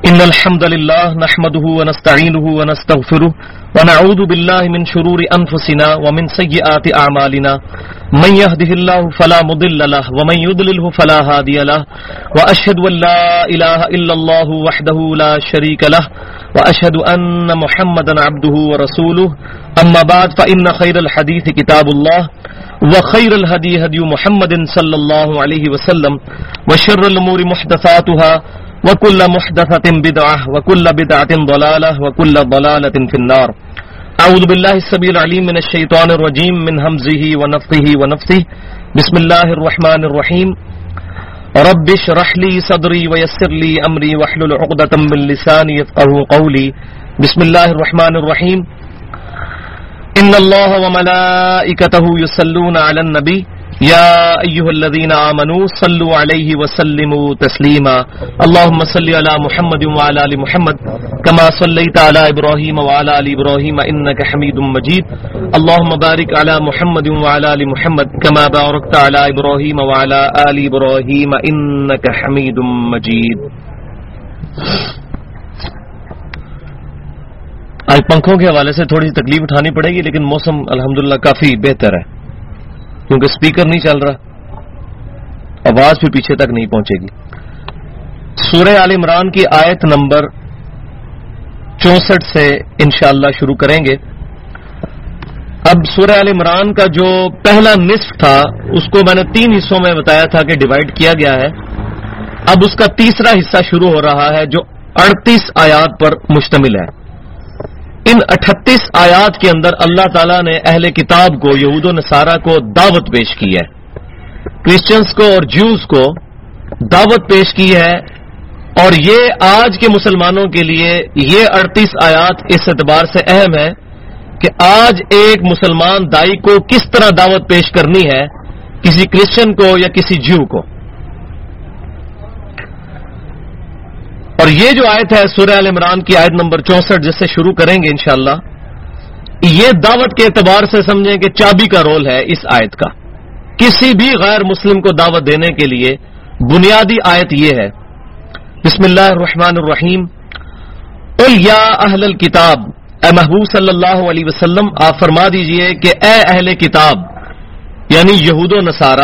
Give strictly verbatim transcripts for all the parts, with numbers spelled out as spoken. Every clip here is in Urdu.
إن الحمد لله نحمده ونستعينه ونستغفره ونعوذ بالله من شرور أنفسنا ومن سيئات أعمالنا من يهده الله فلا مضل له ومن يضلله فلا هادي له وأشهد أن لا إله إلا الله وحده لا شريك له وأشهد أن محمدا عبده ورسوله أما بعد فإن خير الحديث كتاب الله وخير الهدي هدي محمد صلى الله عليه وسلم وشر الأمور محدثاتها وكل محدثة بدعة وكل بدعة ضلالة وكل ضلالة في النار. أعوذ بالله السميع العليم من الشيطان الرجيم من همزه ونفثه ونفثه. بسم الله الرحمن الرحيم. رب اشرح لي صدري ويسر لي أمري واحلل عقدة من لساني يفقهوا قولي. بسم الله الرحمن الرحيم. إن الله وملائكته يصلون على النبي يا أيها الذين آمنوا صلوا عليه وسلموا تسليما. اللهم صل على محمد وعلى آل محمد كما صليت على إبراهيم وعلى آل إبراهيم إنك حميد مجيد. اللهم بارك على محمد وعلى آل محمد كما باركت على إبراهيم وعلى آل إبراهيم إنك حميد مجيد. آج پنکھوں کے حوالے سے تھوڑی سی تکلیف اٹھانی پڑے گی، لیکن موسم الحمدللہ کافی بہتر ہے کیونکہ سپیکر نہیں چل رہا، آواز بھی پیچھے تک نہیں پہنچے گی. سورہ آل عمران کی آیت نمبر چونسٹھ سے انشاءاللہ شروع کریں گے. اب سورہ آل عمران کا جو پہلا نصف تھا اس کو میں نے تین حصوں میں بتایا تھا کہ ڈیوائیڈ کیا گیا ہے. اب اس کا تیسرا حصہ شروع ہو رہا ہے جو اڑتیس آیات پر مشتمل ہے. ان اٹھتیس آیات کے اندر اللہ تعالیٰ نے اہل کتاب کو، یہود و نصارہ کو دعوت پیش کی ہے، کرسچنز کو اور جیوز کو دعوت پیش کی ہے. اور یہ آج کے مسلمانوں کے لیے یہ اڑتیس آیات اس اعتبار سے اہم ہے کہ آج ایک مسلمان دائی کو کس طرح دعوت پیش کرنی ہے کسی کرسچن کو یا کسی جیو کو. اور یہ جو آیت ہے سورہ آل عمران کی آیت نمبر چونسٹھ جس سے شروع کریں گے انشاءاللہ، یہ دعوت کے اعتبار سے سمجھیں کہ چابی کا رول ہے اس آیت کا. کسی بھی غیر مسلم کو دعوت دینے کے لیے بنیادی آیت یہ ہے. بسم اللہ الرحمن الرحیم. قل یا اہل الکتاب، اے محبوب صلی اللہ علیہ وسلم آپ فرما دیجئے کہ اے اہل کتاب یعنی یہود و نصارہ،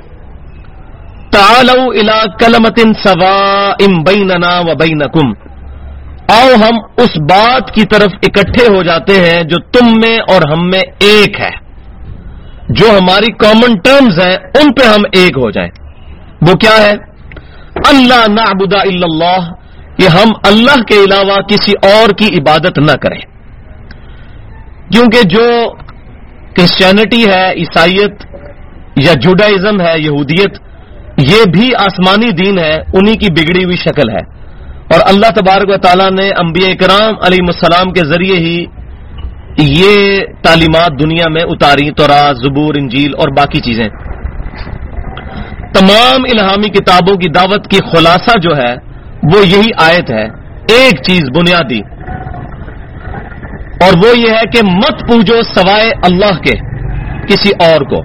تعالوا الی کلمۃ سواء بیننا و بینکم، آؤ ہم اس بات کی طرف اکٹھے ہو جاتے ہیں جو تم میں اور ہم میں ایک ہے، جو ہماری کامن ٹرمز ہیں ان پہ ہم ایک ہو جائیں. وہ کیا ہے؟ اللہ نعبد الا اللہ، کہ ہم اللہ کے علاوہ کسی اور کی عبادت نہ کریں. کیونکہ جو کرسچینٹی ہے، عیسائیت یا جوڈائزم ہے، یہودیت، یہ بھی آسمانی دین ہے، انہی کی بگڑی ہوئی شکل ہے. اور اللہ تبارک و تعالیٰ نے انبیاء کرام علیہ السلام کے ذریعے ہی یہ تعلیمات دنیا میں اتاری، تورات، زبور، انجیل اور باقی چیزیں. تمام الہامی کتابوں کی دعوت کی خلاصہ جو ہے وہ یہی آیت ہے، ایک چیز بنیادی، اور وہ یہ ہے کہ مت پوجو سوائے اللہ کے کسی اور کو.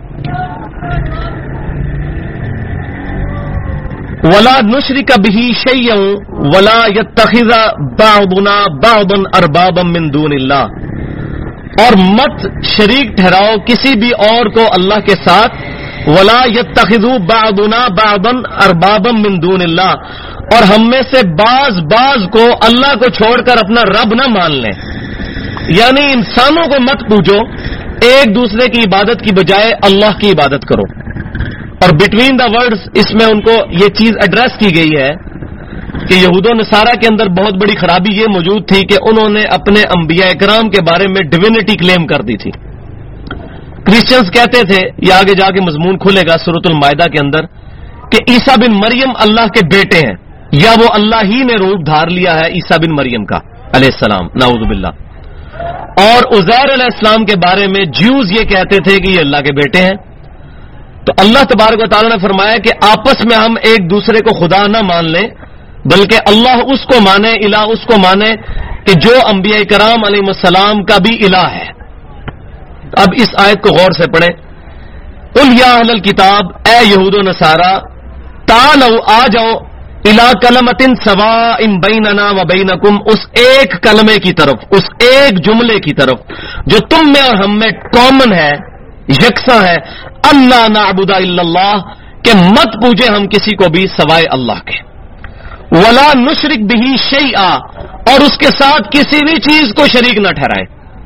ولا نشرک بہ شیئا ولا یتخذ بعضنا بعضا اربابا من دون اللہ، اور مت شریک ٹھہراؤ کسی بھی اور کو اللہ کے ساتھ. ولا یتخذ بعضنا بعضا اربابا من دون اللہ، اور ہم میں سے بعض بعض کو اللہ کو چھوڑ کر اپنا رب نہ مان لیں. یعنی انسانوں کو مت پوجو، ایک دوسرے کی عبادت کی بجائے اللہ کی عبادت کرو. اور بٹوین دا ورڈز اس میں ان کو یہ چیز ایڈریس کی گئی ہے کہ یہود و نصارہ کے اندر بہت بڑی خرابی یہ موجود تھی کہ انہوں نے اپنے انبیاء کرام کے بارے میں ڈیوینٹی کلیم کر دی تھی. کرسچنز کہتے تھے، یہ آگے جا کے مضمون کھلے گا سورۃ المائدہ کے اندر، کہ عیسیٰ بن مریم اللہ کے بیٹے ہیں، یا وہ اللہ ہی نے روپ دھار لیا ہے عیسیٰ بن مریم کا علیہ السلام، نعوذ باللہ. اور عزیر علیہ السلام کے بارے میں جیوز یہ کہتے تھے کہ یہ اللہ کے بیٹے ہیں. تو اللہ تبارک و تعالیٰ نے فرمایا کہ آپس میں ہم ایک دوسرے کو خدا نہ مان لیں، بلکہ اللہ اس کو مانے، الہ اس کو مانے کہ جو انبیاء کرام علیہ السلام کا بھی الہ ہے. اب اس آیت کو غور سے پڑھیں. قل یا اہل الکتاب، اے یہود و نصارہ، تعالوا آ جاؤ الا کلمۃ سواء بیننا و بینکم، اس ایک کلمے کی طرف، اس ایک جملے کی طرف جو تم میں اور ہم میں کامن ہے، یکساں ہے، اللہ نعبد الا اللہ، کہ مت پوجے ہم کسی کو بھی سوائے اللہ کے، ولا نشرک بہ شیئا، اور اس کے ساتھ کسی بھی چیز کو شریک نہ ٹھہرائے،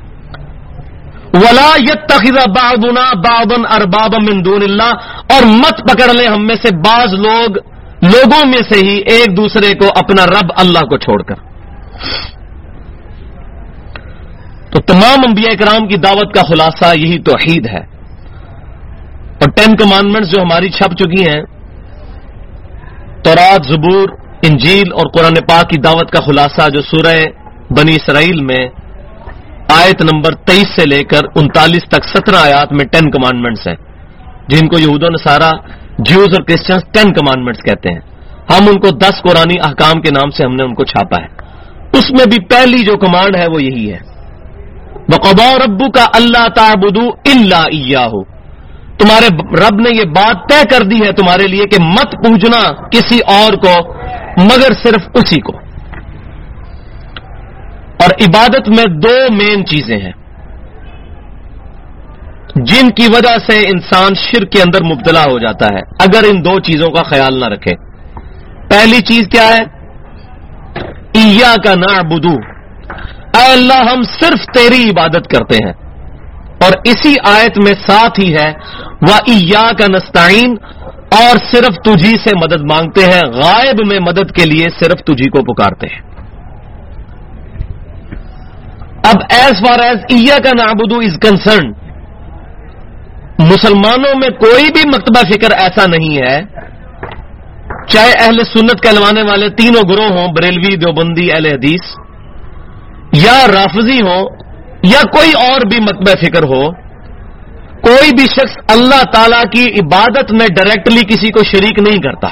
ولا یتخذ بعضنا بعضا اربابا من دون اللہ، اور مت پکڑ لیں ہم میں سے بعض لوگ لوگوں میں سے ہی ایک دوسرے کو اپنا رب اللہ کو چھوڑ کر۔ تو تمام انبیاء کرام کی دعوت کا خلاصہ یہی توحید ہے، اور ٹین کمانڈمنٹس جو ہماری چھپ چکی ہیں، تورات، زبور، انجیل اور قرآن پاک کی دعوت کا خلاصہ جو سورہ بنی اسرائیل میں آیت نمبر تیئیس سے لے کر انتالیس تک سترہ آیات میں ٹین کمانڈمنٹس ہیں، جن کو یہود و نصارہ، جیوز اور کرسچنز ٹین کمانڈمنٹس کہتے ہیں۔ ہم ان کو دس قرآنی احکام کے نام سے ہم نے ان کو چھاپا ہے۔ اس میں بھی پہلی جو کمانڈ ہے وہ یہی ہے، وَقَضَىٰ رَبُّكَ أَلَّا تَعْبُدُوا إِلَّا إِيَّاهُ، تمہارے رب نے یہ بات طے کر دی ہے تمہارے لیے کہ مت پوجنا کسی اور کو مگر صرف اسی کو۔ اور عبادت میں دو مین چیزیں ہیں جن کی وجہ سے انسان شرک کے اندر مبتلا ہو جاتا ہے اگر ان دو چیزوں کا خیال نہ رکھے۔ پہلی چیز کیا ہے؟ ایاک نعبد، اے اللہ ہم صرف تیری عبادت کرتے ہیں، اور اسی آیت میں ساتھ ہی ہے وَإِيَّاكَ نَسْتَعِينُ، اور صرف تجھی سے مدد مانگتے ہیں، غائب میں مدد کے لیے صرف تجھی کو پکارتے ہیں۔ اب ایز فار ایز ایاک نعبد از کنسرن، مسلمانوں میں کوئی بھی مکتبہ فکر ایسا نہیں ہے، چاہے اہل سنت کہلوانے والے تینوں گروہ ہوں، بریلوی، دیوبندی، اہل حدیث، یا رافضی ہوں، یا کوئی اور بھی مکتبہ فکر ہو، کوئی بھی شخص اللہ تعالی کی عبادت میں ڈائریکٹلی کسی کو شریک نہیں کرتا۔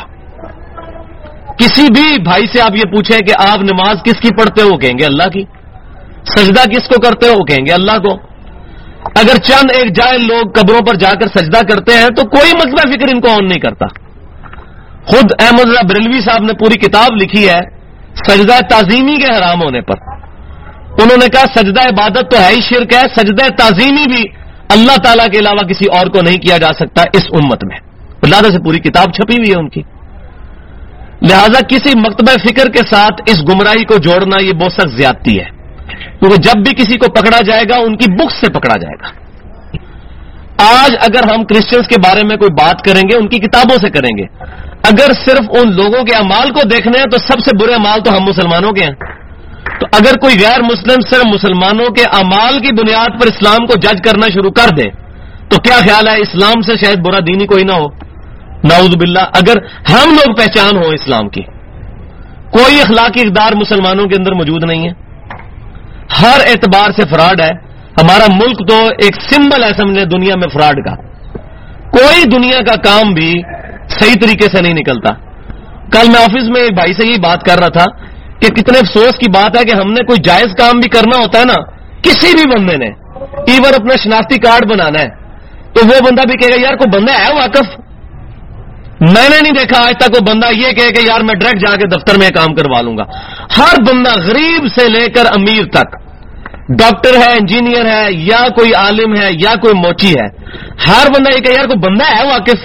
کسی بھی بھائی سے آپ یہ پوچھیں کہ آپ نماز کس کی پڑھتے ہو، کہیں گے اللہ کی۔ سجدہ کس کو کرتے ہو، کہیں گے اللہ کو۔ اگر چند ایک جاہل لوگ قبروں پر جا کر سجدہ کرتے ہیں تو کوئی مکتبہ فکر ان کو آن نہیں کرتا۔ خود احمد رضا بریلوی صاحب نے پوری کتاب لکھی ہے سجدہ تعظیمی کے حرام ہونے پر۔ انہوں نے کہا سجدہ عبادت تو ہے ہی شرک ہے، سجدہ تعظیمی بھی اللہ تعالیٰ کے علاوہ کسی اور کو نہیں کیا جا سکتا اس امت میں۔ اللہ سے پوری کتاب چھپی ہوئی ہے ان کی۔ لہذا کسی مکتبہ فکر کے ساتھ اس گمراہی کو جوڑنا یہ بہت سخت زیادتی ہے، کیونکہ جب بھی کسی کو پکڑا جائے گا ان کی بکس سے پکڑا جائے گا۔ آج اگر ہم کرسچنز کے بارے میں کوئی بات کریں گے ان کی کتابوں سے کریں گے، اگر صرف ان لوگوں کے اعمال کو دیکھنے ہیں تو سب سے برے اعمال تو ہم مسلمانوں کے ہیں۔ تو اگر کوئی غیر مسلم صرف مسلمانوں کے اعمال کی بنیاد پر اسلام کو جج کرنا شروع کر دے تو کیا خیال ہے اسلام سے شاید برا دین ہی کوئی نہ ہو، نعوذ باللہ۔ اگر ہم لوگ پہچان ہو اسلام کی، کوئی اخلاقی اقدار مسلمانوں کے اندر موجود نہیں ہے، ہر اعتبار سے فراڈ ہے۔ ہمارا ملک تو ایک سمبل ہے سمجھے دنیا میں فراڈ کا، کوئی دنیا کا کام بھی صحیح طریقے سے نہیں نکلتا۔ کل میں آفس میں ایک بھائی سے یہ بات کر رہا تھا کہ کتنے افسوس کی بات ہے کہ ہم نے کوئی جائز کام بھی کرنا ہوتا ہے نا، کسی بھی بندے نے ایون اپنا شناختی کارڈ بنانا ہے تو وہ بندہ بھی کہے گا یار کوئی بندہ ہے واقف۔ میں نے نہیں دیکھا آج تک وہ بندہ یہ کہے کہ یار میں ڈائریکٹ جا کے دفتر میں کام کروا لوں گا۔ ہر بندہ غریب سے لے کر امیر تک، ڈاکٹر ہے، انجینئر ہے، یا کوئی عالم ہے، یا کوئی موچی ہے، ہر بندہ یہ کہ یار کوئی بندہ ہے واقف۔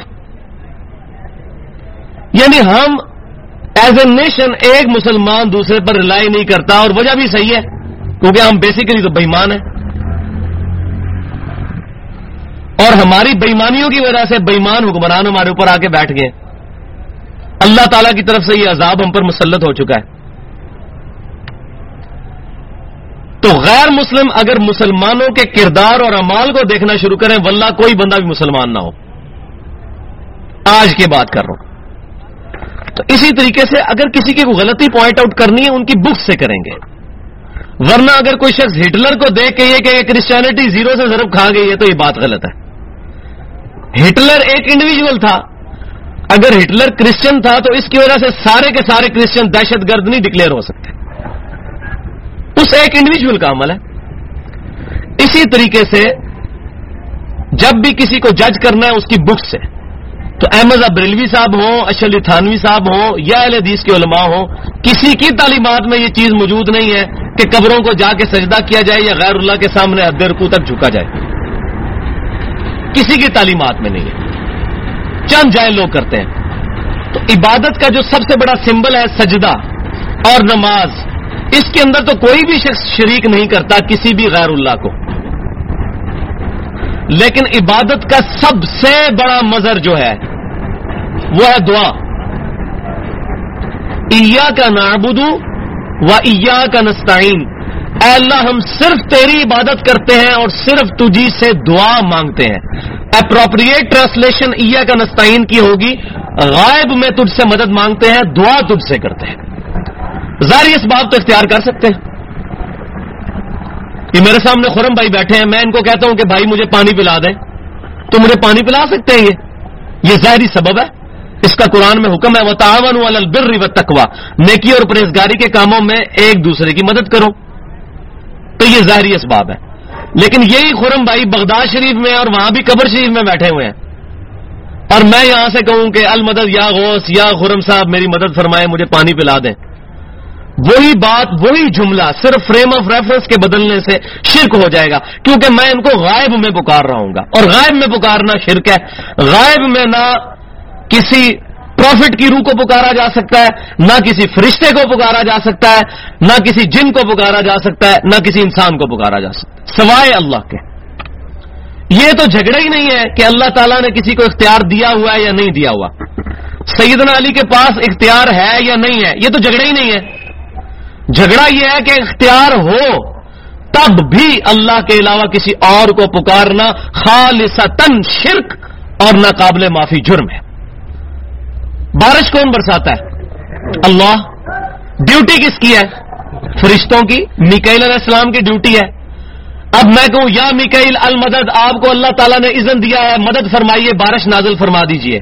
یعنی ہم ایز اے نیشن ایک مسلمان دوسرے پر ریلائی نہیں کرتا، اور وجہ بھی صحیح ہے کیونکہ ہم بیسیکلی تو بے ایمان ہیں، اور ہماری بے ایمانیوں کی وجہ سے بے ایمان حکمران ہمارے اوپر آ کے بیٹھ گئے۔ اللہ تعالیٰ کی طرف سے یہ عذاب ہم پر مسلط ہو چکا ہے۔ تو غیر مسلم اگر مسلمانوں کے کردار اور اعمال کو دیکھنا شروع کریں، واللہ کوئی بندہ بھی مسلمان نہ ہو، آج کی بات کر رہا ہوں۔ تو اسی طریقے سے اگر کسی کی کوئی غلطی پوائنٹ آؤٹ کرنی ہے ان کی بکس سے کریں گے، ورنہ اگر کوئی شخص ہٹلر کو دیکھ کے یہ کہ کرسچینٹی زیرو سے ضرب کھا گئی ہے تو یہ بات غلط ہے۔ ہٹلر ایک انڈیویجول تھا، اگر ہٹلر کرسچن تھا تو اس کی وجہ سے سارے کے سارے کرسچن دہشت گرد نہیں ڈکلیئر ہو سکتے، اس ایک انڈیویجول کا عمل ہے۔ اسی طریقے سے جب بھی کسی کو جج کرنا ہے اس کی بکس سے، تو احمد بریلوی صاحب ہوں، اشرف تھانوی صاحب ہوں یا اہل حدیث کے علماء ہوں، کسی کی تعلیمات میں یہ چیز موجود نہیں ہے کہ قبروں کو جا کے سجدہ کیا جائے یا غیر اللہ کے سامنے حد رکوع تک جھکا جائے. کسی کی تعلیمات میں نہیں ہے، چند جاہل لوگ کرتے ہیں. تو عبادت کا جو سب سے بڑا سمبل ہے سجدہ اور نماز، اس کے اندر تو کوئی بھی شخص شریک نہیں کرتا کسی بھی غیر اللہ کو. لیکن عبادت کا سب سے بڑا مظہر جو ہے وہ ہے دعا. ایاک نعبد و ایاک نستعین، اے اللہ ہم صرف تیری عبادت کرتے ہیں اور صرف تجھی سے دعا مانگتے ہیں. اپروپریٹ ٹرانسلیشن ایاک نستعین کی ہوگی غائب میں تجھ سے مدد مانگتے ہیں، دعا تجھ سے کرتے ہیں. ظاہر اسباب تو اختیار کر سکتے ہیں. یہ میرے سامنے خرم بھائی بیٹھے ہیں، میں ان کو کہتا ہوں کہ بھائی مجھے پانی پلا دیں، تو مجھے پانی پلا سکتے ہیں. یہ یہ ظاہری سبب ہے، اس کا قرآن میں حکم ہے وتعاونوا علی البر والتقوی، نیکی اور پرہیزگاری کے کاموں میں ایک دوسرے کی مدد کرو. تو یہ ظاہری اسباب ہے. لیکن یہی خرم بھائی بغداد شریف میں اور وہاں بھی قبر شریف میں بیٹھے ہوئے ہیں، اور میں یہاں سے کہوں کہ المدد یا غوث یا خرم صاحب میری مدد فرمائیں، مجھے پانی پلا دیں. وہی بات وہی جملہ صرف فریم آف ریفرنس کے بدلنے سے شرک ہو جائے گا، کیونکہ میں ان کو غائب میں پکار رہا ہوں گا، اور غائب میں پکارنا شرک ہے. غائب میں نہ کسی پروفٹ کی روح کو پکارا جا سکتا ہے، نہ کسی فرشتے کو پکارا جا سکتا ہے، نہ کسی جن کو پکارا جا سکتا ہے، نہ کسی انسان کو پکارا جا سکتا ہے سوائے اللہ کے. یہ تو جھگڑا ہی نہیں ہے کہ اللہ تعالیٰ نے کسی کو اختیار دیا ہوا ہے یا نہیں دیا ہوا. سیدنا علی کے پاس اختیار ہے یا نہیں ہے، یہ تو جھگڑا ہی نہیں ہے. جھگڑا یہ ہے کہ اختیار ہو تب بھی اللہ کے علاوہ کسی اور کو پکارنا خالصتاً شرک اور ناقابل معافی جرم ہے. بارش کون برساتا ہے؟ اللہ. ڈیوٹی کس کی ہے؟ فرشتوں کی. میکائیل علیہ السلام کی ڈیوٹی ہے. اب میں کہوں یا میکائیل المدد، آپ کو اللہ تعالیٰ نے اذن دیا ہے مدد فرمائیے، بارش نازل فرما دیجئے،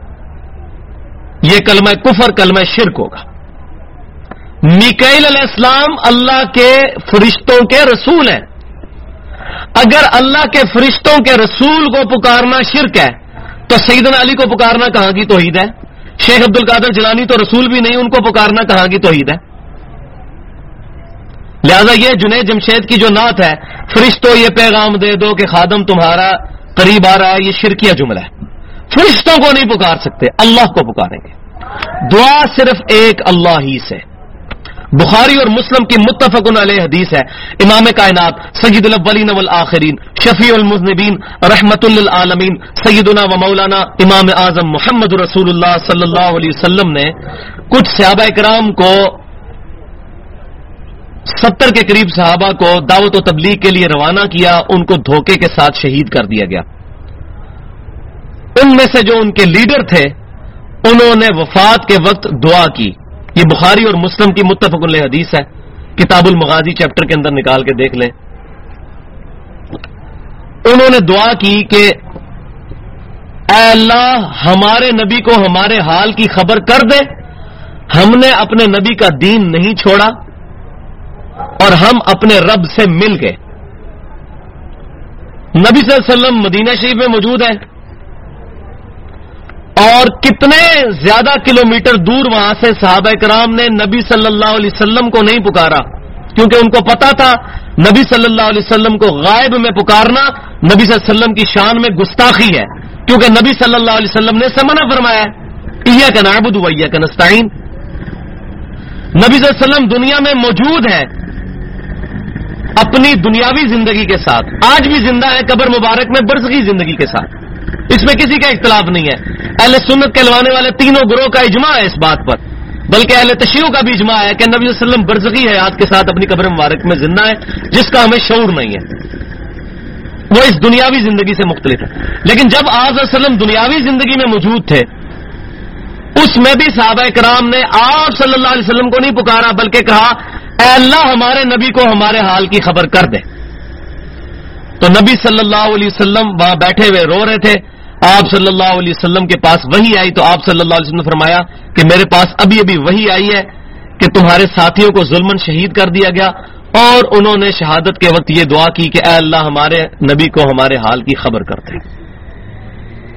یہ کلمہ کفر کلمہ شرک ہوگا. میکائیل علیہ السلام اللہ کے فرشتوں کے رسول ہیں. اگر اللہ کے فرشتوں کے رسول کو پکارنا شرک ہے تو سیدنا علی کو پکارنا کہاں کی توحید ہے؟ شیخ عبد القادر جیلانی تو رسول بھی نہیں، ان کو پکارنا کہاں کی توحید ہے؟ لہذا یہ جنید جمشید کی جو نعت ہے، فرشتوں یہ پیغام دے دو کہ خادم تمہارا قریب آ رہا ہے، یہ شرکیہ جملہ ہے. فرشتوں کو نہیں پکار سکتے، اللہ کو پکاریں گے. دعا صرف ایک اللہ ہی سے. بخاری اور مسلم کی متفق علیہ حدیث ہے، امام کائنات سید الاولین والآخرین شفیع المذنبین رحمت للعالمین سیدنا و مولانا امام اعظم محمد رسول اللہ صلی اللہ علیہ وسلم نے کچھ صحابہ کرام کو، ستر کے قریب صحابہ کو دعوت و تبلیغ کے لیے روانہ کیا، ان کو دھوکے کے ساتھ شہید کر دیا گیا. ان میں سے جو ان کے لیڈر تھے انہوں نے وفات کے وقت دعا کی. یہ بخاری اور مسلم کی متفق علیہ حدیث ہے، کتاب المغازی چیپٹر کے اندر نکال کے دیکھ لیں. انہوں نے دعا کی کہ اے اللہ ہمارے نبی کو ہمارے حال کی خبر کر دے، ہم نے اپنے نبی کا دین نہیں چھوڑا اور ہم اپنے رب سے مل گئے. نبی صلی اللہ علیہ وسلم مدینہ شریف میں موجود ہے اور کتنے زیادہ کلومیٹر دور وہاں سے صحابہ کرام نے نبی صلی اللہ علیہ وسلم کو نہیں پکارا، کیونکہ ان کو پتا تھا نبی صلی اللہ علیہ وسلم کو غائب میں پکارنا نبی صلی اللہ علیہ وسلم کی شان میں گستاخی ہے، کیونکہ نبی صلی اللہ علیہ وسلم نے منع فرمایا ایاک نعبد و ایاک نستعین. نبی صلی اللہ علیہ وسلم دنیا میں موجود ہے اپنی دنیاوی زندگی کے ساتھ، آج بھی زندہ ہے قبر مبارک میں برزخی زندگی کے ساتھ، اس میں کسی کا اختلاف نہیں ہے. اہل سنت کہلوانے والے تینوں گروہ کا اجماع ہے اس بات پر، بلکہ اہل تشیع کا بھی اجماع ہے کہ نبی صلی اللہ علیہ وسلم برزخی حیات کے ساتھ اپنی قبر مبارک میں زندہ ہے، جس کا ہمیں شعور نہیں ہے، وہ اس دنیاوی زندگی سے مختلف ہے. لیکن جب آپ صلی اللہ علیہ وسلم دنیاوی زندگی میں موجود تھے، اس میں بھی صحابہ کرام نے آپ صلی اللہ علیہ وسلم کو نہیں پکارا، بلکہ کہا اے اللہ ہمارے نبی کو ہمارے حال کی خبر کر دے. تو نبی صلی اللہ علیہ وسلم وہاں بیٹھے ہوئے رو رہے تھے. آپ صلی اللہ علیہ وسلم کے پاس وحی آئی تو آپ صلی اللہ علیہ وسلم نے فرمایا کہ میرے پاس ابھی ابھی وحی آئی ہے کہ تمہارے ساتھیوں کو ظلماً شہید کر دیا گیا، اور انہوں نے شہادت کے وقت یہ دعا کی کہ اے اللہ ہمارے نبی کو ہمارے حال کی خبر کر دے.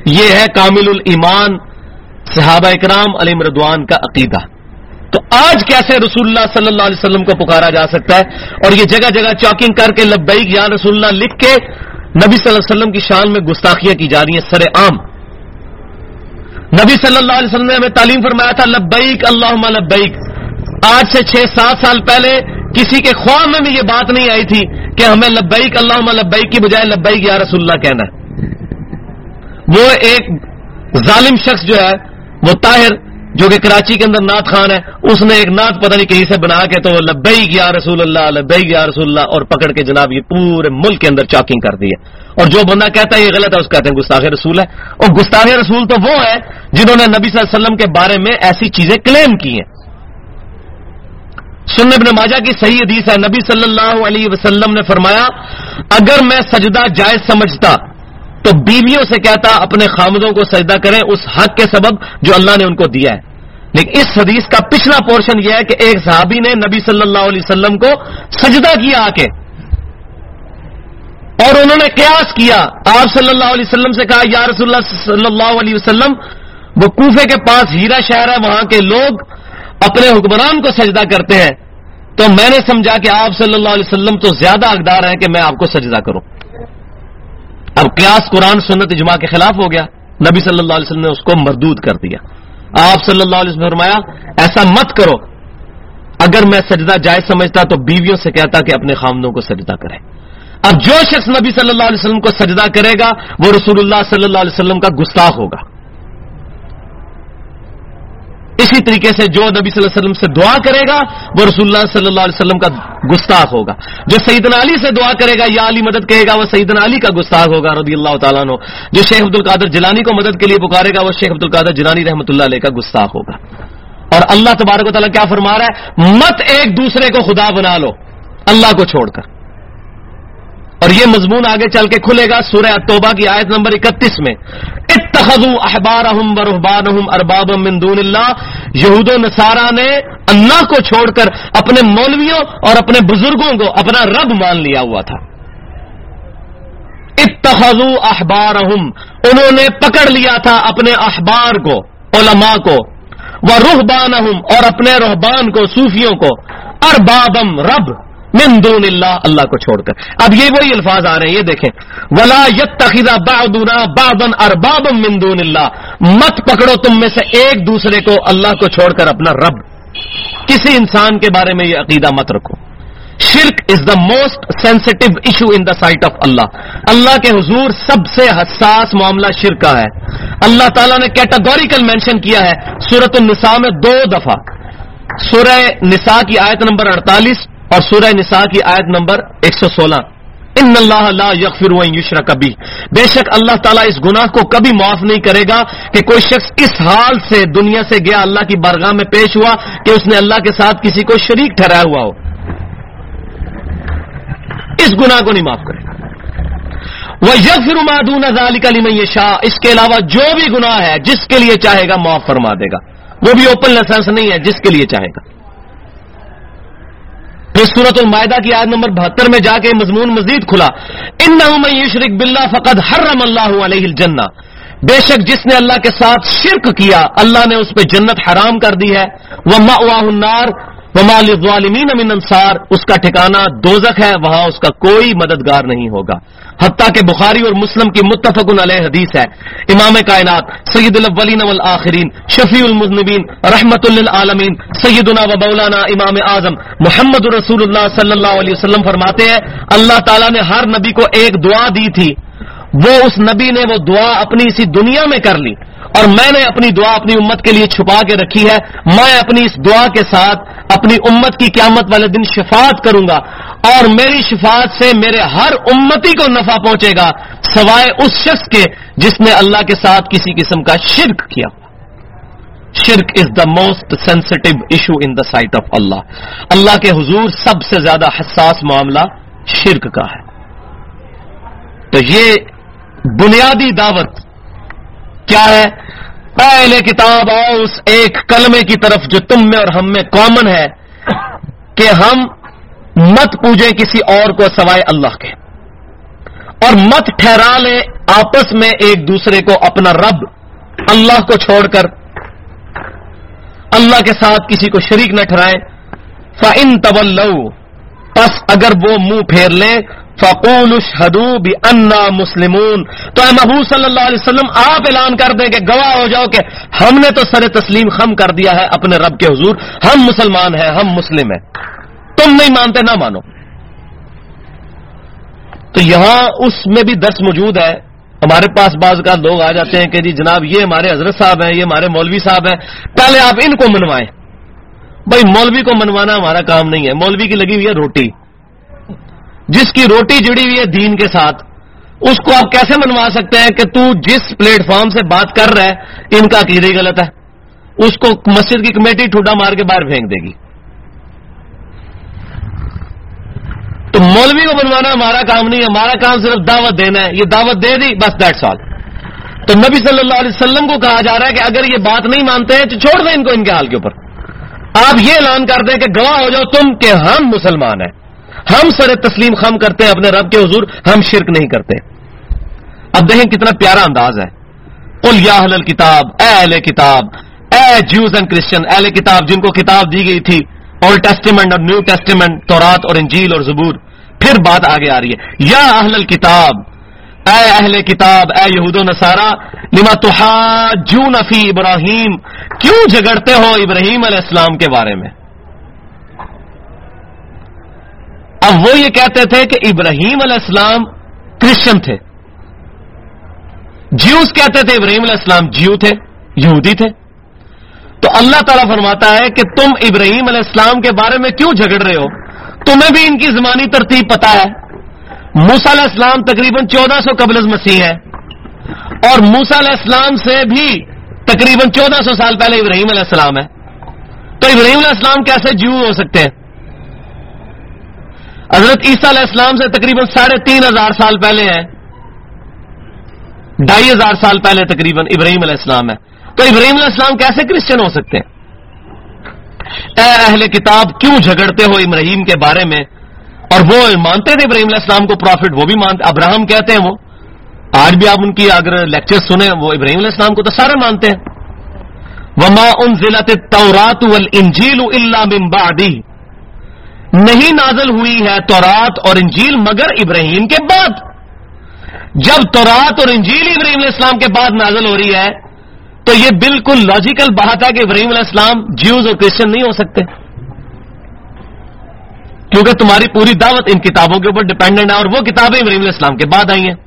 یہ ہے کامل الایمان صحابہ اکرام علیہم رضوان کا عقیدہ. تو آج کیسے رسول اللہ صلی اللہ علیہ وسلم کو پکارا جا سکتا ہے اور یہ جگہ جگہ چاکنگ کر کے لبیک یا رسول اللہ لکھ کے نبی صلی اللہ علیہ وسلم کی شان میں گستاخیاں کی جا رہی ہیں سر عام. نبی صلی اللہ علیہ وسلم نے ہمیں تعلیم فرمایا تھا لبیک اللہم لبیک. آج سے چھ سات سال پہلے کسی کے خواہ میں بھی یہ بات نہیں آئی تھی کہ ہمیں لبیک اللہم لبیک کی بجائے لبیک یا رسول اللہ کہنا ہے. وہ ایک ظالم شخص جو ہے وہ طاہر جو کہ کراچی کے اندر نعت خان ہے, اس نے ایک نعت پتہ نہیں کہیں سے بنا کے تو لبیک یا رسول اللہ لبیک یا رسول اللہ اور پکڑ کے جناب یہ پورے ملک کے اندر چاکنگ کر دی ہے. اور جو بندہ کہتا ہے یہ غلط ہے اس کہتے ہیں گستاخ رسول ہے. اور گستاخ رسول تو وہ ہے جنہوں نے نبی صلی اللہ علیہ وسلم کے بارے میں ایسی چیزیں کلیم کی ہیں. سنن ابن ماجہ کی صحیح حدیث ہے, نبی صلی اللہ علیہ وسلم نے فرمایا اگر میں سجدہ جائز سمجھتا تو بیویوں سے کہتا اپنے خامدوں کو سجدہ کریں اس حق کے سبب جو اللہ نے ان کو دیا ہے. لیکن اس حدیث کا پچھلا پورشن یہ ہے کہ ایک صحابی نے نبی صلی اللہ علیہ وسلم کو سجدہ کیا آ کے اور انہوں نے قیاس کیا. آپ صلی اللہ علیہ وسلم سے کہا یا رسول اللہ صلی اللہ علیہ وسلم وہ کوفے کے پاس ہیرا شہر ہے, وہاں کے لوگ اپنے حکمران کو سجدہ کرتے ہیں, تو میں نے سمجھا کہ آپ صلی اللہ علیہ وسلم تو زیادہ حقدار ہیں کہ میں آپ کو سجدہ کروں. اب قیاس قرآن سنت اجماع کے خلاف ہو گیا, نبی صلی اللہ علیہ وسلم نے اس کو مردود کر دیا. آپ صلی اللہ علیہ وسلم نے فرمایا ایسا مت کرو, اگر میں سجدہ جائز سمجھتا تو بیویوں سے کہتا کہ اپنے خامدوں کو سجدہ کریں. اب جو شخص نبی صلی اللہ علیہ وسلم کو سجدہ کرے گا وہ رسول اللہ صلی اللہ علیہ وسلم کا گستاخ ہوگا. اسی طریقے سے جو نبی صلی اللہ علیہ وسلم سے دعا کرے گا وہ رسول اللہ صلی اللہ علیہ وسلم کا گستاخ ہوگا. جو سیدنا علی سے دعا کرے گا یا علی مدد کہے گا وہ سیدنا علی کا گستاخ ہوگا رضی اللہ تعالیٰ عنہ. جو شیخ عبد القادر جیلانی کو مدد کے لیے پکارے گا وہ شیخ عبد القادر جیلانی رحمۃ اللہ علیہ کا گستاخ ہوگا. اور اللہ تبارک و تعالیٰ کیا فرما رہا ہے, مت ایک دوسرے کو خدا بنا لو اللہ کو چھوڑ کر. اور یہ مضمون آگے چل کے کھلے گا سورہ التوبہ کی آیت نمبر اکتیس میں, اتخذوا احبارہم ورہبانہم اربابا من دون اللہ. یہود و نصارہ نے اللہ کو چھوڑ کر اپنے مولویوں اور اپنے بزرگوں کو اپنا رب مان لیا ہوا تھا. اتخذوا احبارہم, انہوں نے پکڑ لیا تھا اپنے احبار کو علماء کو, ورہبانہم اور اپنے رہبان کو صوفیوں کو, اربابم رب من دون اللہ اللہ کو چھوڑ کر. اب یہ وہی الفاظ آ رہے ہیں, یہ دیکھیں ولا یتخذ بعضنا بعضا اربابا من دون اللہ. مت پکڑو تم میں سے ایک دوسرے کو اللہ کو چھوڑ کر اپنا رب. کسی انسان کے بارے میں یہ عقیدہ مت رکھو. شرک is the most sensitive issue in the sight of Allah. Allah کے حضور سب سے حساس معاملہ شرک کا ہے. اللہ تعالیٰ نے کیٹاگوریکل مینشن کیا ہے سورۃ النساء میں دو دفعہ, سورہ نساء کی آیت نمبر اڑتالیس اور سورہ نساء کی آیت نمبر ایک سو سولہ. ان اللہ لا یغفر ان یشرک بہ, بے شک اللہ تعالیٰ اس گناہ کو کبھی معاف نہیں کرے گا کہ کوئی شخص اس حال سے دنیا سے گیا, اللہ کی بارگاہ میں پیش ہوا کہ اس نے اللہ کے ساتھ کسی کو شریک ٹھہرایا ہوا ہو, اس گناہ کو نہیں معاف کرے گا. وَيَغْفِرُ مَا دُونَ ذَلِكَ لِمَن يَشَاءُ, اس کے علاوہ جو بھی گناہ ہے جس کے لیے چاہے گا معاف فرما دے گا. وہ بھی اوپن لائسنس نہیں ہے, جس کے لیے چاہے گا. پھر سورۃ المائدہ کی آیت نمبر بہتر میں جا کے مضمون مزید کھلا, اِنَّهُ مَن يُشْرِكْ بِاللَّهِ فَقَدْ حَرَّمَ اللَّهُ عَلَيْهِ الْجَنَّةَ, بے شک جس نے اللہ کے ساتھ شرک کیا اللہ نے اس پہ جنت حرام کر دی ہے. وَمَأْوَاهُ النَّارُ وَمَا لِلظَّالِمِينَ مِنْ أَنصَارٍ, اس کا ٹھکانہ دوزخ ہے, وہاں اس کا کوئی مددگار نہیں ہوگا. حتیٰ کہ بخاری اور مسلم کی متفق علیہ حدیث ہے, امام کائنات سید الاولین والآخرین شفیع المذنبین رحمت للعالمین سیدنا و مولانا امام اعظم محمد رسول اللہ صلی اللہ علیہ وسلم فرماتے ہیں اللہ تعالیٰ نے ہر نبی کو ایک دعا دی تھی, وہ اس نبی نے وہ دعا اپنی اسی دنیا میں کر لی اور میں نے اپنی دعا اپنی امت کے لیے چھپا کے رکھی ہے. میں اپنی اس دعا کے ساتھ اپنی امت کی قیامت والے دن شفاعت کروں گا اور میری شفاعت سے میرے ہر امتی کو نفع پہنچے گا سوائے اس شخص کے جس نے اللہ کے ساتھ کسی قسم کا شرک کیا. شرک is the most sensitive issue in the sight of Allah. Allah کے حضور سب سے زیادہ حساس معاملہ شرک کا ہے. تو یہ بنیادی دعوت کیا ہے؟ پہلے کتاب آؤ اس ایک کلمے کی طرف جو تم میں اور ہم میں کامن ہے کہ ہم مت پوجیں کسی اور کو سوائے اللہ کے, اور مت ٹھہرا لیں آپس میں ایک دوسرے کو اپنا رب اللہ کو چھوڑ کر اللہ کے ساتھ کسی کو شریک نہ ٹھہرائیں. فَإِن تَوَلَّوْا پس اگر وہ منہ پھیر لیں فَقُولُوا اشْهَدُوا بِأَنَّا مُسْلِمُونَ تو اے محبوب صلی اللہ علیہ وسلم آپ اعلان کر دیں کہ گواہ ہو جاؤ کہ ہم نے تو سر تسلیم خم کر دیا ہے اپنے رب کے حضور, ہم مسلمان ہیں, ہم مسلم ہیں, تم نہیں مانتے نہ مانو. تو یہاں اس میں بھی درس موجود ہے. ہمارے پاس بعض کا لوگ آ جاتے ہیں کہ جی جناب یہ ہمارے حضرت صاحب ہیں, یہ ہمارے مولوی صاحب ہیں, پہلے آپ ان کو منوائیں. بھائی مولوی کو منوانا ہمارا کام نہیں ہے. مولوی کی لگی ہوئی ہے روٹی, جس کی روٹی جڑی ہوئی ہے دین کے ساتھ, اس کو آپ کیسے منوا سکتے ہیں کہ تو جس پلیٹ فارم سے بات کر رہا ہے ان کا عقیدہ غلط ہے, اس کو مسجد کی کمیٹی ٹھوڈا مار کے باہر پھینک دے گی. تو مولوی کو بنوانا ہمارا کام نہیں ہے, ہمارا کام صرف دعوت دینا ہے. یہ دعوت دے دی بس, دیٹس آل. تو نبی صلی اللہ علیہ وسلم کو کہا جا رہا ہے کہ اگر یہ بات نہیں مانتے ہیں تو چھوڑ دیں ان کو ان کے حال کے اوپر. آپ یہ اعلان کر دیں کہ گواہ ہو جاؤ تم کہ ہم مسلمان ہیں, ہم سر تسلیم خم کرتے ہیں اپنے رب کے حضور, ہم شرک نہیں کرتے. اب دیکھیں کتنا پیارا انداز ہے. قل یا اہل الکتاب, اے اہل کتاب, اے جیوز اینڈ کرسچن, اہل کتاب جن کو کتاب دی گئی تھی اولڈ ٹیسٹیمنٹ اور نیو ٹیسٹیمنٹ, تورات اور انجیل اور زبور. پھر بات آگے آ رہی ہے, یا اہل الکتاب, اے اہل کتاب, اے یہود و نصارا, لما تحاجون فی ابراہیم, کیوں جھگڑتے ہو ابراہیم علیہ السلام کے بارے میں. اب وہ یہ کہتے تھے کہ ابراہیم علیہ السلام کرسچن تھے, جیوز کہتے تھے ابراہیم علیہ السلام جیو تھے, یہودی تھے. تو اللہ تعالیٰ فرماتا ہے کہ تم ابراہیم علیہ السلام کے بارے میں کیوں جھگڑ رہے ہو, تمہیں بھی ان کی زمانی ترتیب پتا ہے. موسیٰ علیہ السلام تقریباً چودہ سو قبل از مسیح ہے, اور موسیٰ علیہ السلام سے بھی تقریباً چودہ سو سال پہلے ابراہیم علیہ السلام ہے. تو ابراہیم علیہ السلام کیسے جیو ہو سکتے ہیں؟ حضرت عیسیٰ علیہ السلام سے تقریباً ساڑھے تین ہزار سال پہلے ہیں, ڈھائی ہزار سال پہلے تقریباً ابراہیم علیہ السلام ہے. تو ابراہیم علیہ السلام کیسے کرسچن ہو سکتے ہیں؟ اے اہل کتاب کیوں جھگڑتے ہو ابراہیم کے بارے میں. اور وہ مانتے تھے ابراہیم علیہ السلام کو پروفٹ, وہ بھی مانتے, ابراہم کہتے ہیں وہ, آج بھی آپ ان کی اگر لیکچر سنیں وہ ابراہیم علیہ السلام کو تو سارے مانتے ہیں. وما انزلت التوراۃ والانجیل الا من بعدہ, نہیں نازل ہوئی ہے تورات اور انجیل مگر ابراہیم کے بعد. جب تورات اور انجیل ابراہیم علیہ السلام کے بعد نازل ہو رہی ہے تو یہ بالکل لاجیکل بات ہے کہ ابراہیم علیہ السلام جیوز اور کرسچن نہیں ہو سکتے, کیونکہ تمہاری پوری دعوت ان کتابوں کے اوپر ڈپینڈنٹ ہے, اور وہ کتابیں ابراہیم علیہ السلام کے بعد آئی ہیں.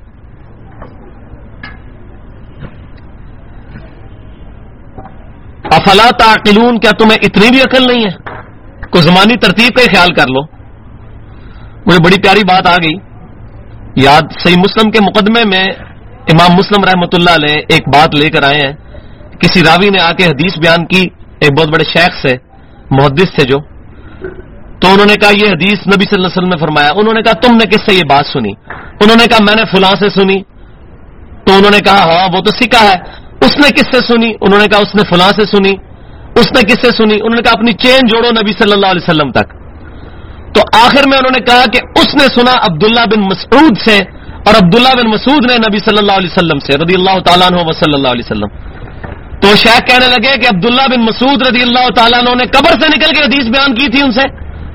افلا تعقلون, کیا تمہیں اتنی بھی عقل نہیں ہے؟ کوئی زمانی ترتیب کا ہی خیال کر لو. مجھے بڑی پیاری بات آ گئی یاد. صحیح مسلم کے مقدمے میں امام مسلم رحمۃ اللہ علیہ ایک بات لے کر آئے ہیں. کسی راوی نے آ کے حدیث بیان کی, ایک بہت بڑے شیخ سے, محدث تھے جو, تو انہوں نے کہا یہ حدیث نبی صلی اللہ علیہ وسلم نے فرمایا. انہوں نے کہا تم نے کس سے یہ بات سنی؟ انہوں نے کہا میں نے فلاں سے سنی. تو انہوں نے کہا ہاں وہ تو سکھا ہے. اس نے کس سے سنی؟ انہوں نے کہا اس نے فلاں سے سنی. اس نے کس سے سنی؟ انہوں نے کہا اپنی چین جوڑو نبی صلی اللہ علیہ وسلم تک. تو آخر میں انہوں نے کہا کہ اس نے سنا عبداللہ بن مسعود سے, اور عبداللہ بن مسعود نے نبی صلی اللہ علیہ وسلم سے رضی اللہ تعالیٰ عنہ و صلی اللہ علیہ وسلم. تو شیخ کہنے لگے کہ عبداللہ بن مسعود رضی اللہ تعالیٰ عنہ نے قبر سے نکل کے حدیث بیان کی تھی ان سے.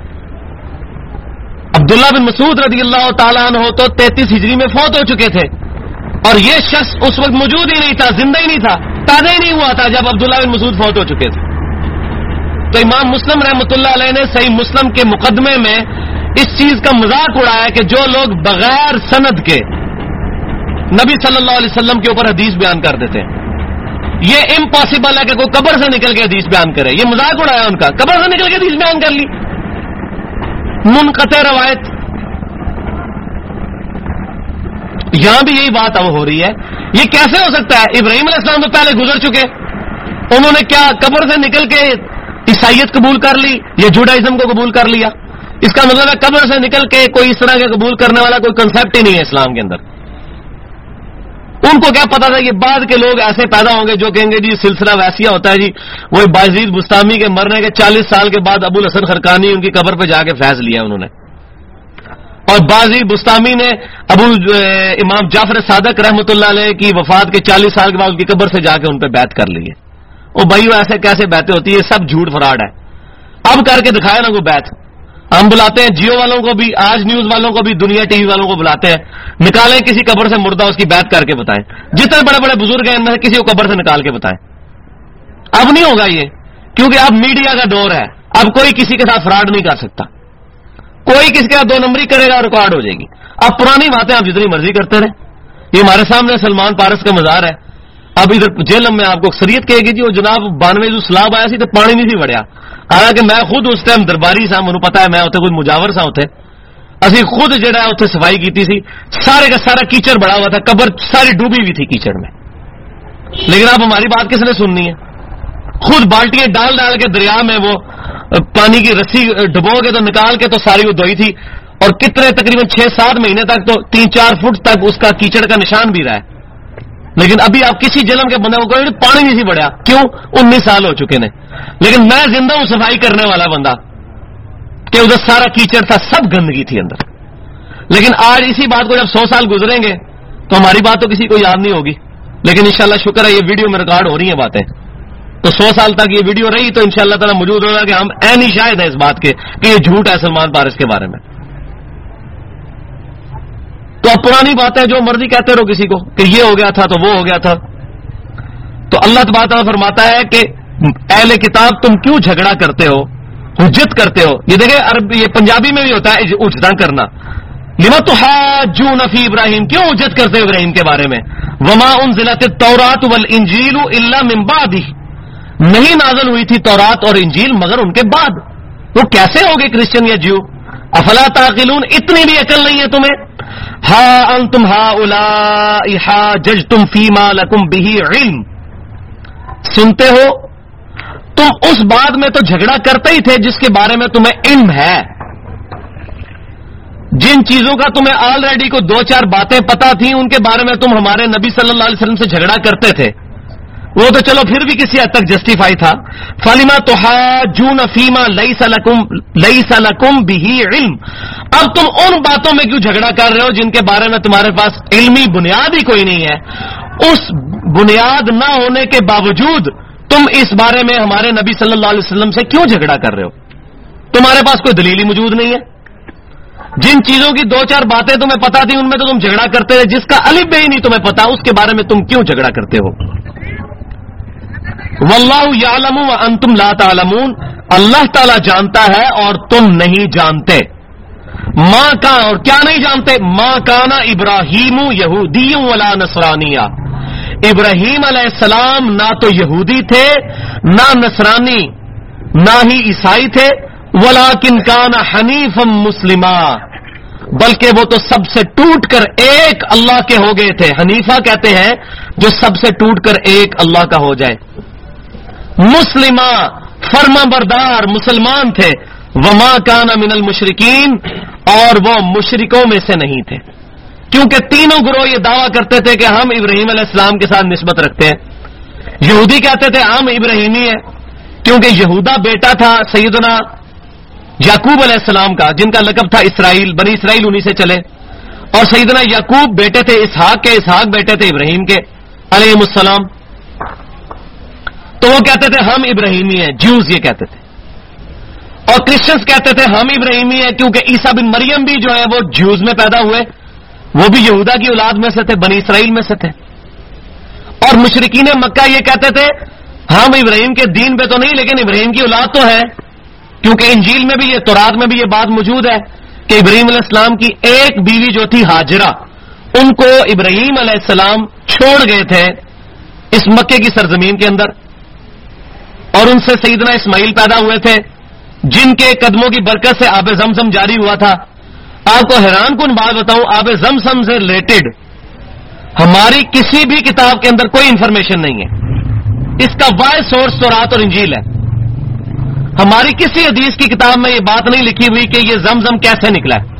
عبداللہ بن مسعود رضی اللہ تعالیٰ عنہ تو تینتیس ہجری میں فوت ہو چکے تھے, اور یہ شخص اس وقت موجود ہی نہیں تھا, زندہ ہی نہیں تھا, پیدا ہی نہیں ہوا تھا جب عبداللہ بن مسعود فوت ہو چکے تھے. تو امام مسلم رحمۃ اللہ علیہ نے صحیح مسلم کے مقدمے میں اس چیز کا مذاق اڑایا کہ جو لوگ بغیر سند کے نبی صلی اللہ علیہ وسلم کے اوپر حدیث بیان کر دیتے ہیں, یہ امپاسبل ہے کہ کوئی قبر سے نکل کے حدیث بیان کرے. یہ مذاق اڑایا ان کا, قبر سے نکل کے حدیث بیان کر لی, منقطع روایت. یہاں بھی یہی بات اب ہو رہی ہے. یہ کیسے ہو سکتا ہے؟ ابراہیم علیہ السلام تو پہلے گزر چکے, انہوں نے کیا قبر سے نکل کے عیسائیت قبول کر لی یا جوڈائزم کو قبول کر لیا؟ اس کا مطلب ہے قبر سے نکل کے کوئی اس طرح کے قبول کرنے والا کوئی کنسیپٹ ہی نہیں ہے اسلام کے اندر. ان کو کیا پتا تھا کہ بعد کے لوگ ایسے پیدا ہوں گے جو کہیں گے جی سلسلہ ویسیہ ہوتا ہے جی, وہ بازید بستامی کے مرنے کے چالیس سال کے بعد ابو الحسن خرقانی ان کی قبر پہ جا کے فیض لیا انہوں نے, اور بازی بستامی نے ابو امام جعفر صادق رحمۃ اللہ علیہ کی وفات کے چالیس سال کے بعد ان کی قبر سے جا کے ان پہ بیعت کر لی ہے. وہ بھائیو ایسے کیسے بیعتیں ہوتی ہے؟ سب جھوٹ فراڈ ہے. اب کر کے دکھایا نا کوئی بیعت. ہم بلاتے ہیں جیو والوں کو بھی, آج نیوز والوں کو بھی, دنیا ٹی وی والوں کو بلاتے ہیں, نکالیں کسی قبر سے مردہ, اس کی بیعت کر کے بتائیں. جتنے بڑے بڑے بزرگ ہیں ان میں کسی کو قبر سے نکال کے بتائیں. اب نہیں ہوگا یہ, کیونکہ اب میڈیا کا دور ہے. اب کوئی کسی کے ساتھ فراڈ نہیں کر سکتا. کوئی کسی کے ساتھ دو نمبری کرے گا, ریکارڈ ہو جائے گی. اب پرانی باتیں آپ جتنی مرضی کرتے رہیں. یہ ہمارے سامنے سلمان پارس کا مزار ہے. اب ادھر جیلم میں آپ کو اکثریت کہے گی جی وہ جناب بانوے جو سلاب آیا سی تو پانی نہیں سی وڑیا. حالانکہ میں خود اس ٹائم درباری سا, مجھے پتا ہے, میں اتنے کوئی مجاور سا ہوتے اسی خود جڑا ہے اتنے صفائی کی سی. سارے کا سارا کیچڑ بڑا ہوا تھا, قبر ساری ڈوبی ہوئی تھی کیچڑ میں. لیکن اب ہماری بات کس نے سننی ہے؟ خود بالٹیاں ڈال ڈال کے دریا میں وہ پانی کی رسی ڈبو کے تو نکال کے تو ساری وہ دھوئی تھی. اور کتنے تقریباً چھ سات مہینے تک تو تین چار فٹ تک اس کا کیچڑ کا نشان بھی رہا ہے. لیکن ابھی آپ کسی جلم کے بندے کو کوئی پانی نہیں سی بڑھیا. کیوں؟ انیس سال ہو چکے نے. لیکن میں زندہ ہوں صفائی کرنے والا بندہ کہ ادھر سارا کیچڑ تھا, سب گندگی تھی اندر. لیکن آج اسی بات کو جب سو سال گزریں گے تو ہماری بات تو کسی کو یاد نہیں ہوگی. لیکن انشاءاللہ شکر ہے یہ ویڈیو میں ریکارڈ ہو رہی ہیں باتیں, تو سو سال تک یہ ویڈیو رہی تو انشاءاللہ تعالیٰ موجود ہوگا کہ ہم عین ہی شاہد ہیں اس بات کے کہ یہ جھوٹ ہے سلمان پارس کے بارے میں. تو اب پرانی باتیں جو مرضی کہتے رہو کسی کو کہ یہ ہو گیا تھا تو وہ ہو گیا تھا. تو اللہ تبارک تعالیٰ فرماتا ہے کہ اہل کتاب تم کیوں جھگڑا کرتے ہو, حجت کرتے ہو. یہ دیکھیں عرب یہ پنجابی میں بھی ہوتا ہے حجت کرنا. لما تحاجون فی ابراہیم, کیوں حجت کرتے ہو ابراہیم کے بارے میں. وما انزلت التوراۃ والانجیل الا من بعدہ, نہیں نازل ہوئی تھی تورات اور انجیل مگر ان کے بعد. وہ کیسے ہوگے کرسچن یا جیو؟ افلا تعقلون, اتنی بھی عقل نہیں ہے تمہیں. ہا انتم ہؤلاء حاججتم فیما لکم بہ علم, سنتے ہو تم اس بات میں تو جھگڑا کرتے ہی تھے جس کے بارے میں تمہیں علم ہے. جن چیزوں کا تمہیں آلریڈی کو دو چار باتیں پتا تھیں ان کے بارے میں تم ہمارے نبی صلی اللہ علیہ وسلم سے جھگڑا کرتے تھے. وہ تو چلو پھر بھی کسی حد تک جسٹیفائی تھا. فَلِمَا تُحَاجُّونَ فِيمَا لَيْسَ لَكُمْ لَيْسَ لَكُمْ بِهِ علم, اب تم ان باتوں میں کیوں جھگڑا کر رہے ہو جن کے بارے میں تمہارے پاس علمی بنیاد ہی کوئی نہیں ہے. اس بنیاد نہ ہونے کے باوجود تم اس بارے میں ہمارے نبی صلی اللہ علیہ وسلم سے کیوں جھگڑا کر رہے ہو؟ تمہارے پاس کوئی دلیل ہی موجود نہیں ہے. جن چیزوں کی دو چار باتیں تمہیں پتا تھی ان میں تو تم جھگڑا کرتے تھے. جس کا الف بے ہی نہیں تمہیں پتا اس کے بارے میں تم کیوں جھگڑا کرتے ہو؟ واللہ یعلم وانتم لا تعلمون, اللہ تعالی جانتا ہے اور تم نہیں جانتے. ماں کا اور کیا نہیں جانتے؟ ماں کانا ابراہیم یہودی ولا نصرانیہ, ابراہیم علیہ السلام نہ تو یہودی تھے نہ نصرانی نہ ہی عیسائی تھے. ولکن کان حنیفا مسلما, بلکہ وہ تو سب سے ٹوٹ کر ایک اللہ کے ہو گئے تھے. حنیفہ کہتے ہیں جو سب سے ٹوٹ کر ایک اللہ کا ہو جائے. مسلمہ فرما بردار مسلمان تھے. وما کان من المشرکین, اور وہ مشرکوں میں سے نہیں تھے. کیونکہ تینوں گروہ یہ دعویٰ کرتے تھے کہ ہم ابراہیم علیہ السلام کے ساتھ نسبت رکھتے ہیں. یہودی کہتے تھے ہم ابراہیمی ہیں کیونکہ یہودا بیٹا تھا سیدنا یعقوب علیہ السلام کا, جن کا لقب تھا اسرائیل, بنی اسرائیل انہی سے چلے. اور سیدنا یعقوب بیٹے تھے اسحاق کے, اسحاق بیٹے تھے ابراہیم کے علیہ السلام. تو وہ کہتے تھے ہم ابراہیمی ہیں, جیوز یہ کہتے تھے. اور کرسچنز کہتے تھے ہم ابراہیمی ہیں کیونکہ عیسیٰ بن مریم بھی جو ہے وہ جیوز میں پیدا ہوئے, وہ بھی یہودا کی اولاد میں سے تھے, بنی اسرائیل میں سے تھے. اور مشرکین مکہ یہ کہتے تھے ہم ابراہیم کے دین پہ تو نہیں لیکن ابراہیم کی اولاد تو ہے, کیونکہ انجیل میں بھی یہ, تورات میں بھی یہ بات موجود ہے کہ ابراہیم علیہ السلام کی ایک بیوی جو تھی ہاجرہ, ان کو ابراہیم علیہ السلام چھوڑ گئے تھے اس مکے کی سرزمین کے اندر, اور ان سے سیدنا اسماعیل پیدا ہوئے تھے جن کے قدموں کی برکت سے آب زمزم جاری ہوا تھا. آپ کو حیران کن بات بتاؤں, آب زمزم سے ریلیٹڈ ہماری کسی بھی کتاب کے اندر کوئی انفارمیشن نہیں ہے. اس کا واحد سورس تورات اور انجیل ہے. ہماری کسی حدیث کی کتاب میں یہ بات نہیں لکھی ہوئی کہ یہ زمزم کیسے نکلا ہے.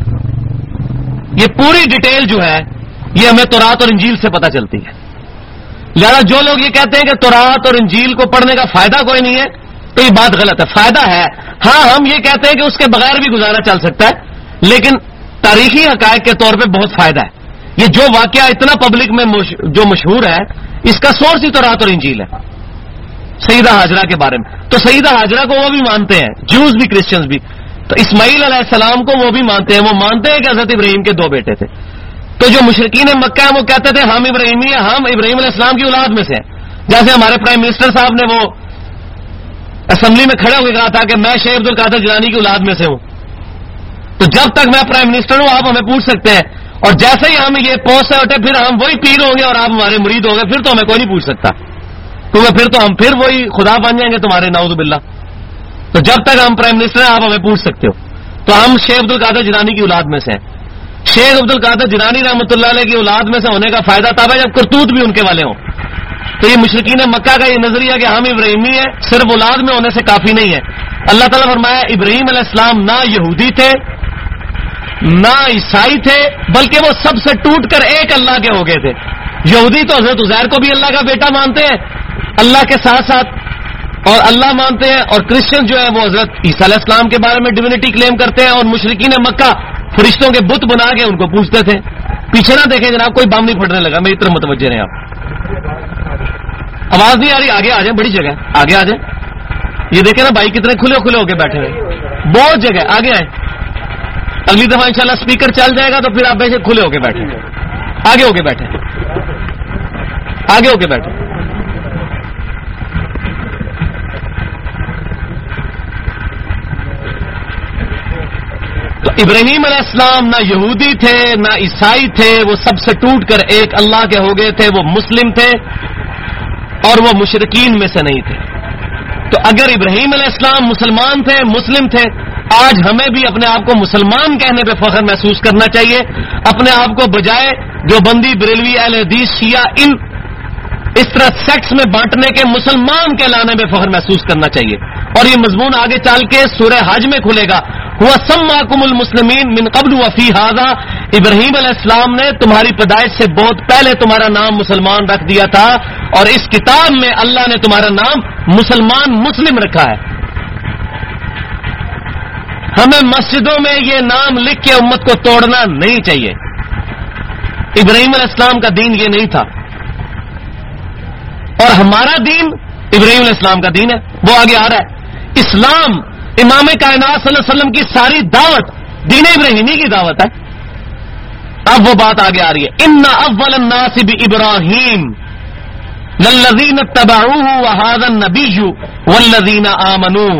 یہ پوری ڈیٹیل جو ہے یہ ہمیں تورات اور انجیل سے پتہ چلتی ہے. لہذا جو لوگ یہ کہتے ہیں کہ تورات اور انجیل کو پڑھنے کا فائدہ کوئی نہیں ہے تو یہ بات غلط ہے. فائدہ ہے, ہاں ہم یہ کہتے ہیں کہ اس کے بغیر بھی گزارا چل سکتا ہے, لیکن تاریخی حقائق کے طور پہ بہت فائدہ ہے. یہ جو واقعہ اتنا پبلک میں مش... جو مشہور ہے اس کا سورس ہی تورات اور انجیل ہے سیدہ ہاجرہ کے بارے میں. تو سیدہ ہاجرہ کو وہ بھی مانتے ہیں, جوز بھی کرسچنز بھی. تو اسماعیل علیہ السلام کو وہ بھی مانتے ہیں, وہ مانتے ہیں کہ حضرت ابراہیم کے دو بیٹے تھے. تو جو مشرکین مکہ ہیں وہ کہتے تھے ہم ابراہیمی ہیں, ہم ابراہیم علیہ السلام کی اولاد میں سے ہیں. جیسے ہمارے پرائم منسٹر صاحب نے وہ اسمبلی میں کھڑے ہو کے کہا تھا کہ میں شیخ عبد القادر جیلانی کی اولاد میں سے ہوں. تو جب تک میں پرائم منسٹر ہوں آپ ہمیں پوچھ سکتے ہیں, اور جیسے ہی ہم یہ پوسٹ سے اٹھے پھر ہم وہی پیر ہوں گے اور آپ ہمارے مرید ہوں گے, پھر تو ہمیں کوئی نہیں پوچھ سکتا, کیونکہ پھر تو ہم پھر وہی خدا بن جائیں گے تمہارے, نعوذ باللہ. تو جب تک ہم پرائم منسٹر ہیں آپ ہمیں پوچھ سکتے ہو. تو ہم شیخ عبد القادر جیلانی کی اولاد میں سے ہیں. شیخ عبد القادر جیلانی رحمۃ اللہ علیہ کی اولاد میں سے ہونے کا فائدہ تب ہے جب کرتوت بھی ان کے والے ہوں. تو یہ مشرکین مکہ کا یہ نظریہ کہ ہم ابراہیمی ہیں صرف اولاد میں ہونے سے کافی نہیں ہے. اللہ تعالیٰ فرمایا ابراہیم علیہ السلام نہ یہودی تھے نہ عیسائی تھے, بلکہ وہ سب سے ٹوٹ کر ایک اللہ کے ہو گئے تھے. یہودی تو حضرت عزیر کو بھی اللہ کا بیٹا مانتے ہیں اللہ کے ساتھ ساتھ, اور اللہ مانتے ہیں, اور کرسچن جو ہے وہ حضرت عیسیٰ علیہ السلام کے بارے میں ڈیوینٹی کلیم کرتے ہیں, اور مشرکین مکہ فرشتوں کے بت بنا کے ان کو پوچھتے تھے. پیچھے نہ دیکھیں جناب, کوئی بم نہیں پھٹنے لگا, میری طرف متوجہ رہیں آپ. آواز نہیں آ رہی, آگے آ جائیں, بڑی جگہ آگے آ جائیں. یہ دیکھیں نا بھائی کتنے کھلے کھلے ہو کے بیٹھے ہوئے, بہت جگہ, آگے آئیں. اگلی دفعہ انشاءاللہ اسپیکر چل جائے گا تو پھر آپ ویسے کھلے ہو کے بیٹھیں, آگے ہو کے بیٹھیں, آگے ہو کے بیٹھیں. تو ابراہیم علیہ السلام نہ یہودی تھے نہ عیسائی تھے, وہ سب سے ٹوٹ کر ایک اللہ کے ہو گئے تھے. وہ مسلم تھے اور وہ مشرکین میں سے نہیں تھے. تو اگر ابراہیم علیہ السلام مسلمان تھے, مسلم تھے, آج ہمیں بھی اپنے آپ کو مسلمان کہنے پہ فخر محسوس کرنا چاہیے. اپنے آپ کو بجائے جو بندی بریلوی اہل حدیث شیعہ ان اس طرح سیکٹس میں بانٹنے کے مسلمان کہلانے میں فخر محسوس کرنا چاہیے. اور یہ مضمون آگے چل کے سورہ حج میں کھلے گا. ہوا سماکم المسلمین من قبل وفی ھذا, ابراہیم علیہ السلام نے تمہاری پیدائش سے بہت پہلے تمہارا نام مسلمان رکھ دیا تھا, اور اس کتاب میں اللہ نے تمہارا نام مسلمان مسلم رکھا ہے. ہمیں مسجدوں میں یہ نام لکھ کے امت کو توڑنا نہیں چاہیے. ابراہیم علیہ السلام کا دین یہ نہیں تھا, اور ہمارا دین ابراہیم علیہ السلام کا دین ہے. وہ آگے آ رہا ہے. اسلام امام کائنات صلی اللہ علیہ وسلم کی ساری دعوت دین ابراہیمی کی دعوت ہے. اب وہ بات آگے آ رہی ہے. ان اول الناس بابراہیم للذین اتبعوہ وہذا النبی والذین آمنوا,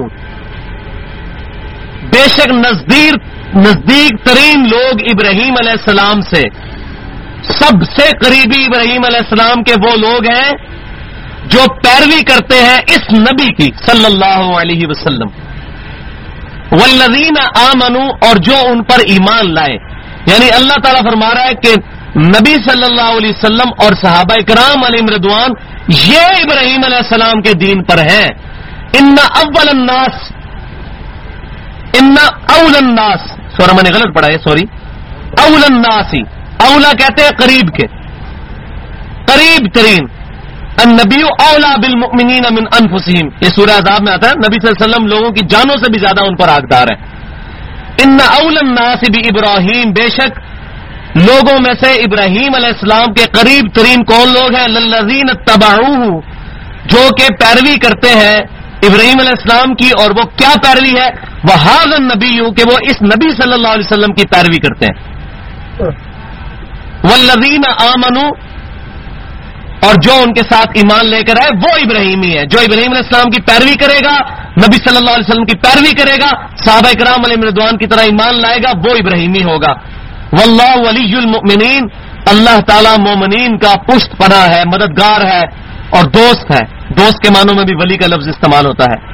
بے شک نزدیک نزدیک ترین لوگ ابراہیم علیہ السلام سے, سب سے قریبی ابراہیم علیہ السلام کے وہ لوگ ہیں جو پیروی کرتے ہیں اس نبی کی صلی اللہ علیہ وسلم. والذین آمنوا, اور جو ان پر ایمان لائے. یعنی اللہ تعالیٰ فرما رہا ہے کہ نبی صلی اللہ علیہ وسلم اور صحابہ کرام علیہم رضوان یہ ابراہیم علیہ السلام کے دین پر ہیں. ان اول الناس, ان اول الناس, سورہ میں نے غلط پڑھا ہے, سوری, اول الناس, اولا کہتے ہیں قریب کے, قریب ترین. النبی اولا بالمؤمنین من انفسہم, یہ سورہ احزاب میں آتا ہے. نبی صلی اللہ علیہ وسلم لوگوں کی جانوں سے بھی زیادہ ان پر حقدار ہے. ان اول الناس بابراہیم, بے شک لوگوں میں سے ابراہیم علیہ السلام کے قریب ترین کون لوگ ہیں؟ للذین اتبعوہ, جو کہ پیروی کرتے ہیں ابراہیم علیہ السلام کی. اور وہ کیا پیروی ہے؟ وہذا النبی, کہ وہ اس نبی صلی اللہ علیہ وسلم کی پیروی کرتے ہیں. والذین آمنوا, اور جو ان کے ساتھ ایمان لے کر آئے وہ ابراہیمی ہے. جو ابراہیم علیہ السلام کی پیروی کرے گا, نبی صلی اللہ علیہ وسلم کی پیروی کرے گا, صحابہ کرام علیہ رضوان کی طرح ایمان لائے گا, وہ ابراہیمی ہوگا. واللہ ولی المؤمنین, اللہ تعالیٰ مومنین کا پشت پناہ ہے, مددگار ہے اور دوست ہے. دوست کے معنوں میں بھی ولی کا لفظ استعمال ہوتا ہے.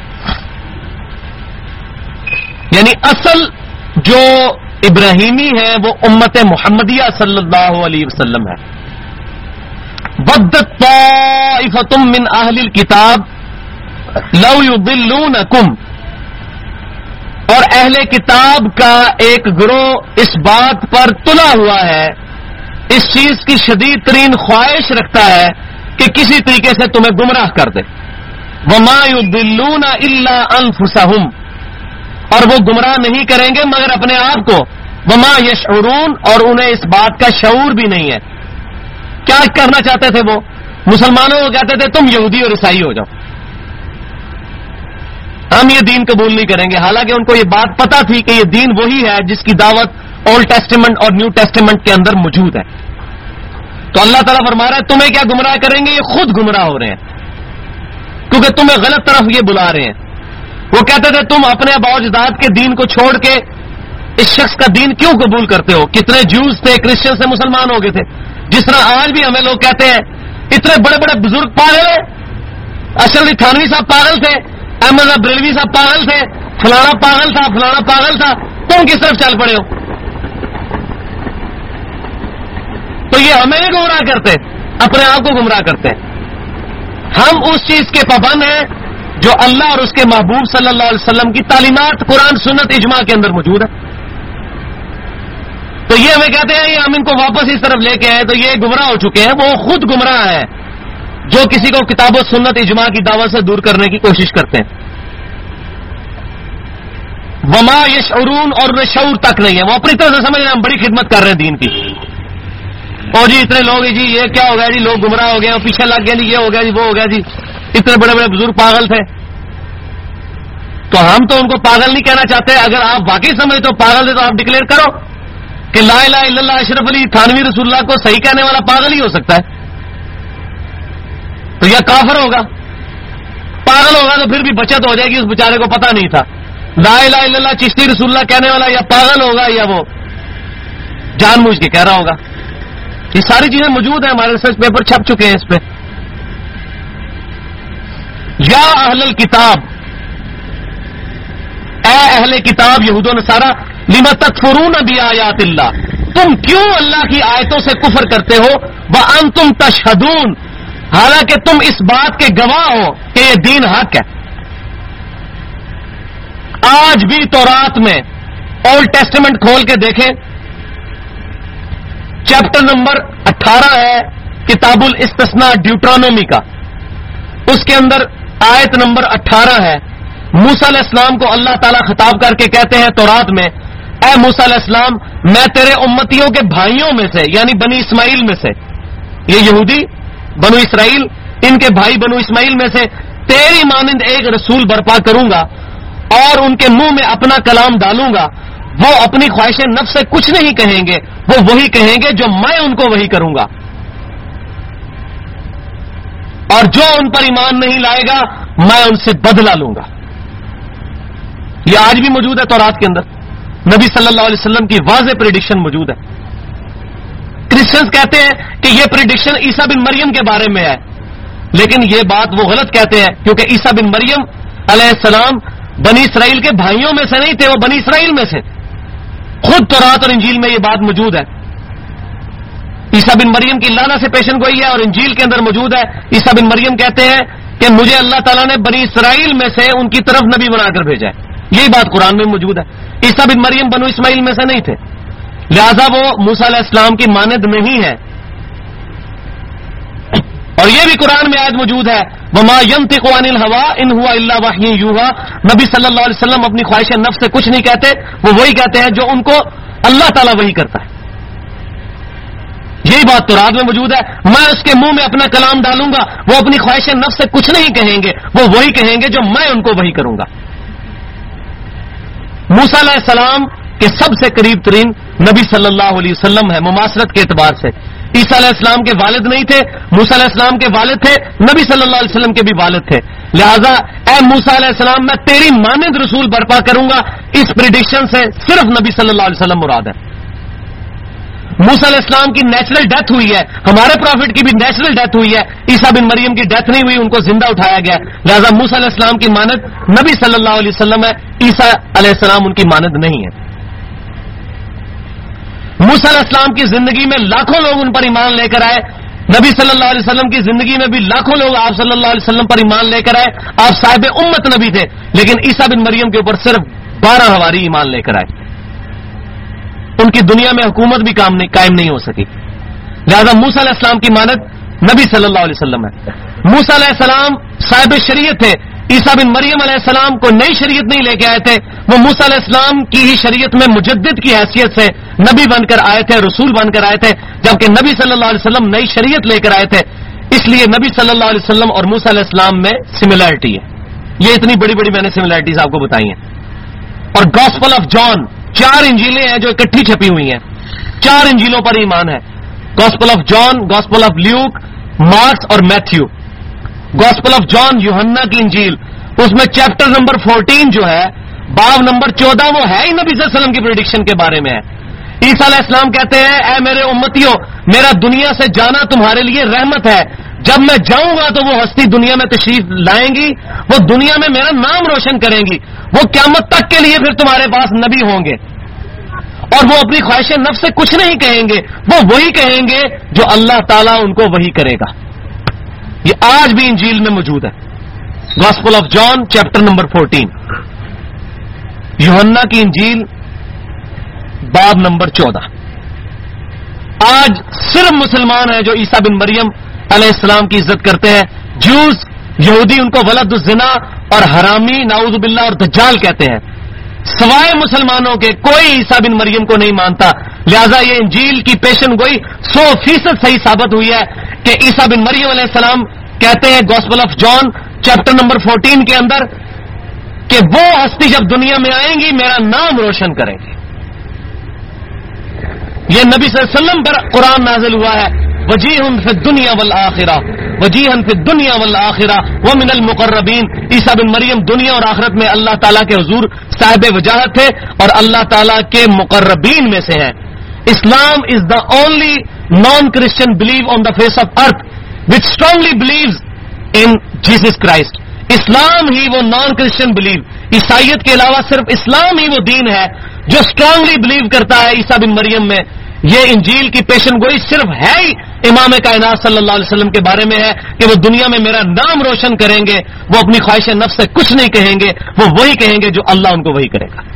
یعنی اصل جو ابراہیمی ہے وہ امت محمدیہ صلی اللہ علیہ وسلم ہے. وَدَّتْ طَائِفَةٌ مِّنْ أَهْلِ الْكِتَابِ لَوْ يُضِلُّونَكُمْ, اور اہل کتاب کا ایک گروہ اس بات پر تلا ہوا ہے, اس چیز کی شدید ترین خواہش رکھتا ہے کہ کسی طریقے سے تمہیں گمراہ کر دے. وَمَا يُضِلُّونَ إِلَّا أَنفُسَهُمْ, اور وہ گمراہ نہیں کریں گے مگر اپنے آپ کو. وما یشعرون، اور انہیں اس بات کا شعور بھی نہیں ہے. کیا کرنا چاہتے تھے وہ؟ مسلمانوں کو کہتے تھے تم یہودی اور عیسائی ہو جاؤ، ہم یہ دین قبول نہیں کریں گے. حالانکہ ان کو یہ بات پتا تھی کہ یہ دین وہی ہے جس کی دعوت اولڈ ٹیسٹیمنٹ اور نیو ٹیسٹیمنٹ کے اندر موجود ہے. تو اللہ تعالیٰ فرما رہا ہے تمہیں کیا گمراہ کریں گے، یہ خود گمراہ ہو رہے ہیں کیونکہ تمہیں غلط طرف یہ بلا رہے ہیں. وہ کہتے تھے تم اپنے آباء و اجداد کے دین کو چھوڑ کے اس شخص کا دین کیوں قبول کرتے ہو؟ کتنے جوز تھے، کرسچن سے مسلمان ہو گئے تھے. جس طرح آج بھی ہمیں لوگ کہتے ہیں اتنے بڑے بڑے بزرگ پاگل ہیں، اشرف علی تھانوی صاحب پاگل تھے، احمد بریلوی صاحب پاگل تھے، فلانا پاگل تھا، فلانا پاگل تھا، تم کس طرف چل پڑے ہو؟ تو یہ ہمیں نہیں گمراہ کرتے، اپنے آپ کو گمراہ کرتے ہیں. ہم اس چیز کے پابند ہیں جو اللہ اور اس کے محبوب صلی اللہ علیہ وسلم کی تعلیمات قرآن سنت اجماع کے اندر موجود ہے. تو یہ ہمیں کہتے ہیں یہ ہم ان کو واپس اس طرف لے کے آئے تو یہ گمراہ ہو چکے ہیں. وہ خود گمراہ ہیں جو کسی کو کتاب و سنت اجماع کی دعوت سے دور کرنے کی کوشش کرتے ہیں. وما یشعرون، اور انہیں شعور تک نہیں ہے. وہ اپنی طرف سے سمجھ رہے ہیں ہم بڑی خدمت کر رہے ہیں دین کی. اور جی اتنے لوگ جی یہ کیا ہو گیا جی، لوگ گمراہ ہو گئے ہیں، پیچھے لگ گیا جی، یہ ہو گیا جی، وہ ہو گیا جی، اتنے بڑے بڑے بزرگ پاگل تھے. تو ہم تو ان کو پاگل نہیں کہنا چاہتے. اگر آپ واقعی سمجھتے ہو پاگل تھے تو آپ ڈکلیئر کرو کہ لا الہ الا اللہ اشرف علی تھانوی رسول اللہ کو صحیح کہنے والا پاگل ہی ہو سکتا ہے. تو یہ کافر ہوگا، پاگل ہوگا تو پھر بھی بچت ہو جائے گی، اس بیچارے کو پتہ نہیں تھا. لا الہ الا اللہ چشتی رسول اللہ کہنے والا یا پاگل ہوگا یا وہ جان بوجھ کے کہہ رہا ہوگا. یہ ساری چیزیں موجود ہیں، ہمارے ریسرچ پیپر چھپ چکے ہیں اس پہ. یا اہل الکتاب، اے اہل کتاب یہود و نصارا، لما تکفرون بآیات اللہ، تم کیوں اللہ کی آیتوں سے کفر کرتے ہو؟ وانتم تشہدون، حالانکہ تم اس بات کے گواہ ہو کہ یہ دین حق ہے. آج بھی تورات میں اولڈ ٹیسٹمنٹ کھول کے دیکھیں، چیپٹر نمبر اٹھارہ ہے کتاب الاستثناء ڈیوٹرانومی کا، اس کے اندر آیت نمبر اٹھارہ ہے. موسیٰ علیہ السلام کو اللہ تعالیٰ خطاب کر کے کہتے ہیں تورات میں، اے موسیٰ علیہ السلام میں تیرے امتیوں کے بھائیوں میں سے، یعنی بنی اسماعیل میں سے، یہ یہودی بنو اسرائیل ان کے بھائی بنو اسماعیل میں سے تیری مانند ایک رسول برپا کروں گا اور ان کے منہ میں اپنا کلام ڈالوں گا. وہ اپنی خواہش نفس سے کچھ نہیں کہیں گے، وہ وہی کہیں گے جو میں ان کو وہی کروں گا، اور جو ان پر ایمان نہیں لائے گا میں ان سے بدلہ لوں گا. یہ آج بھی موجود ہے تورات کے اندر، نبی صلی اللہ علیہ وسلم کی واضح پریڈکشن موجود ہے. کرسچنز کہتے ہیں کہ یہ پریڈکشن عیسیٰ بن مریم کے بارے میں ہے، لیکن یہ بات وہ غلط کہتے ہیں کیونکہ عیسیٰ بن مریم علیہ السلام بنی اسرائیل کے بھائیوں میں سے نہیں تھے، وہ بنی اسرائیل میں سے. خود تورات اور انجیل میں یہ بات موجود ہے. عیسیٰ بن مریم کی لانا سے پیشن گوئی ہے اور انجیل کے اندر موجود ہے. عیسیٰ بن مریم کہتے ہیں کہ مجھے اللہ تعالیٰ نے بنی اسرائیل میں سے ان کی طرف نبی بنا کر بھیجا ہے. یہی بات قرآن میں موجود ہے. عیسیٰ بن مریم بنو اسماعیل میں سے نہیں تھے، لہذا وہ موسیٰ علیہ السلام کی مانند نہیں ہے. اور یہ بھی قرآن میں آیت موجود ہے، وما ينطق عن الهوى ان هو الا وحی یوحی، نبی صلی اللہ علیہ وسلم اپنی خواہش نفس سے کچھ نہیں کہتے، وہ وہی کہتے ہیں جو ان کو اللہ تعالیٰ وہی کرتا ہے. یہی بات تورات میں موجود ہے، میں اس کے منہ میں اپنا کلام ڈالوں گا، وہ اپنی خواہش نفس سے کچھ نہیں کہیں گے، وہ وہی کہیں گے جو میں ان کو وہی کروں گا. موسیٰ علیہ السلام کے سب سے قریب ترین نبی صلی اللہ علیہ وسلم ہے مماثلت کے اعتبار سے. عیسیٰ علیہ السلام کے والد نہیں تھے، موسیٰ علیہ السلام کے والد تھے، نبی صلی اللہ علیہ وسلم کے بھی والد تھے. لہذا اے موسیٰ علیہ السلام میں تیری مانند رسول برپا کروں گا، اس پریڈکشن سے صرف نبی صلی اللہ علیہ وسلم مراد ہے. موسیٰ علیہ السلام کی نیچرل ڈیتھ ہوئی ہے، ہمارے پروفٹ کی بھی نیچرل ڈیتھ ہوئی ہے، عیسیٰ بن مریم کی ڈیتھ نہیں ہوئی، ان کو زندہ اٹھایا گیا. لہذا موسیٰ علیہ السلام کی مانند نبی صلی اللہ علیہ وسلم ہے، عیسیٰ علیہ السلام ان کی مانند نہیں ہے. موسیٰ علیہ السلام کی زندگی میں لاکھوں لوگ ان پر ایمان لے کر آئے، نبی صلی اللہ علیہ وسلم کی زندگی میں بھی لاکھوں لوگ آپ صلی اللہ علیہ وسلم پر ایمان لے کر آئے. آپ صاحب امت نبی تھے، لیکن عیسیٰ بن مریم کے اوپر صرف بارہ حواری ایمان لے کر آئے. ان کی دنیا میں حکومت بھی کام نہیں قائم نہیں ہو سکی. لہذا موسیٰ علیہ السلام کی مانند نبی صلی اللہ علیہ وسلم ہے. موسیٰ علیہ السلام صاحب شریعت تھے، عیسیٰ بن مریم علیہ السلام کو نئی شریعت نہیں لے کے آئے تھے، وہ موسیٰ علیہ السلام کی ہی شریعت میں مجدد کی حیثیت سے نبی بن کر آئے تھے، رسول بن کر آئے تھے، جبکہ نبی صلی اللہ علیہ وسلم نئی شریعت لے کر آئے تھے. اس لیے نبی صلی اللہ علیہ وسلم اور موسیٰ علیہ السلام میں سملیرٹی ہے. یہ اتنی بڑی بڑی میں نے سملیرٹیز آپ کو بتائی ہیں. اور گاسپل آف جان، چار انجیلیں ہیں جو اکٹھی چھپی ہوئی ہیں، چار انجیلوں پر ایمان ہے. Gospel of John, Gospel of Luke, Mark's اور میتھیو. گاسپل آف جان یوحنا کی انجیل، اس میں چیپٹر نمبر فورٹین جو ہے، باب نمبر چودہ، وہ ہے ہی نبی صلی اللہ علیہ وسلم کی پریڈکشن کے بارے میں ہے. عیسیٰ علیہ السلام کہتے ہیں اے میرے امتیوں، میرا دنیا سے جانا تمہارے لیے رحمت ہے، جب میں جاؤں گا تو وہ ہستی دنیا میں تشریف لائیں گی، وہ دنیا میں میرا نام روشن کریں گی، وہ قیامت تک کے لیے پھر تمہارے پاس نبی ہوں گے، اور وہ اپنی خواہش نفس سے کچھ نہیں کہیں گے، وہ وہی کہیں گے جو اللہ تعالیٰ ان کو وہی کرے گا. یہ آج بھی انجیل میں موجود ہے. Gospel of John chapter number fourteen, یوحنا کی انجیل باب نمبر چودہ. آج صرف مسلمان ہیں جو عیسیٰ بن مریم علیہ السلام کی عزت کرتے ہیں. جوز، یہودی ان کو ولد الزنا اور حرامی، نعوذ باللہ، اور دجال کہتے ہیں. سوائے مسلمانوں کے کوئی عیسیٰ بن مریم کو نہیں مانتا. لہذا یہ انجیل کی پیشن گوئی سو فیصد صحیح ثابت ہوئی ہے کہ عیسیٰ بن مریم علیہ السلام کہتے ہیں Gospel of John chapter number fourteen کے اندر کہ وہ ہستی جب دنیا میں آئیں گی میرا نام روشن کریں گے. یہ نبی صلی اللہ علیہ وسلم پر قرآن نازل ہوا ہے. وجیہن فی الدنیا والآخرہ، وجیہن فی الدنیا والآخرہ ومن المقربین. عیسیٰ بن مریم دنیا اور آخرت میں اللہ تعالیٰ کے حضور صاحب وجاہت تھے اور اللہ تعالیٰ کے مقربین میں سے ہیں. Islam is the only non Christian believe on the face of earth which strongly believes in Jesus Christ. اسلام ہی وہ نان کرسچن بلیو، عیسائیت کے علاوہ صرف اسلام ہی وہ دین ہے جو اسٹرانگلی بلیو کرتا ہے عیسیٰ بن مریم میں. یہ انجیل کی پیشن گوئی صرف ہے ہی امام کائنات صلی اللہ علیہ وسلم کے بارے میں ہے کہ وہ دنیا میں میرا نام روشن کریں گے، وہ اپنی خواہش نفس سے کچھ نہیں کہیں گے، وہ وہی کہیں گے جو اللہ ان کو وہی کرے گا.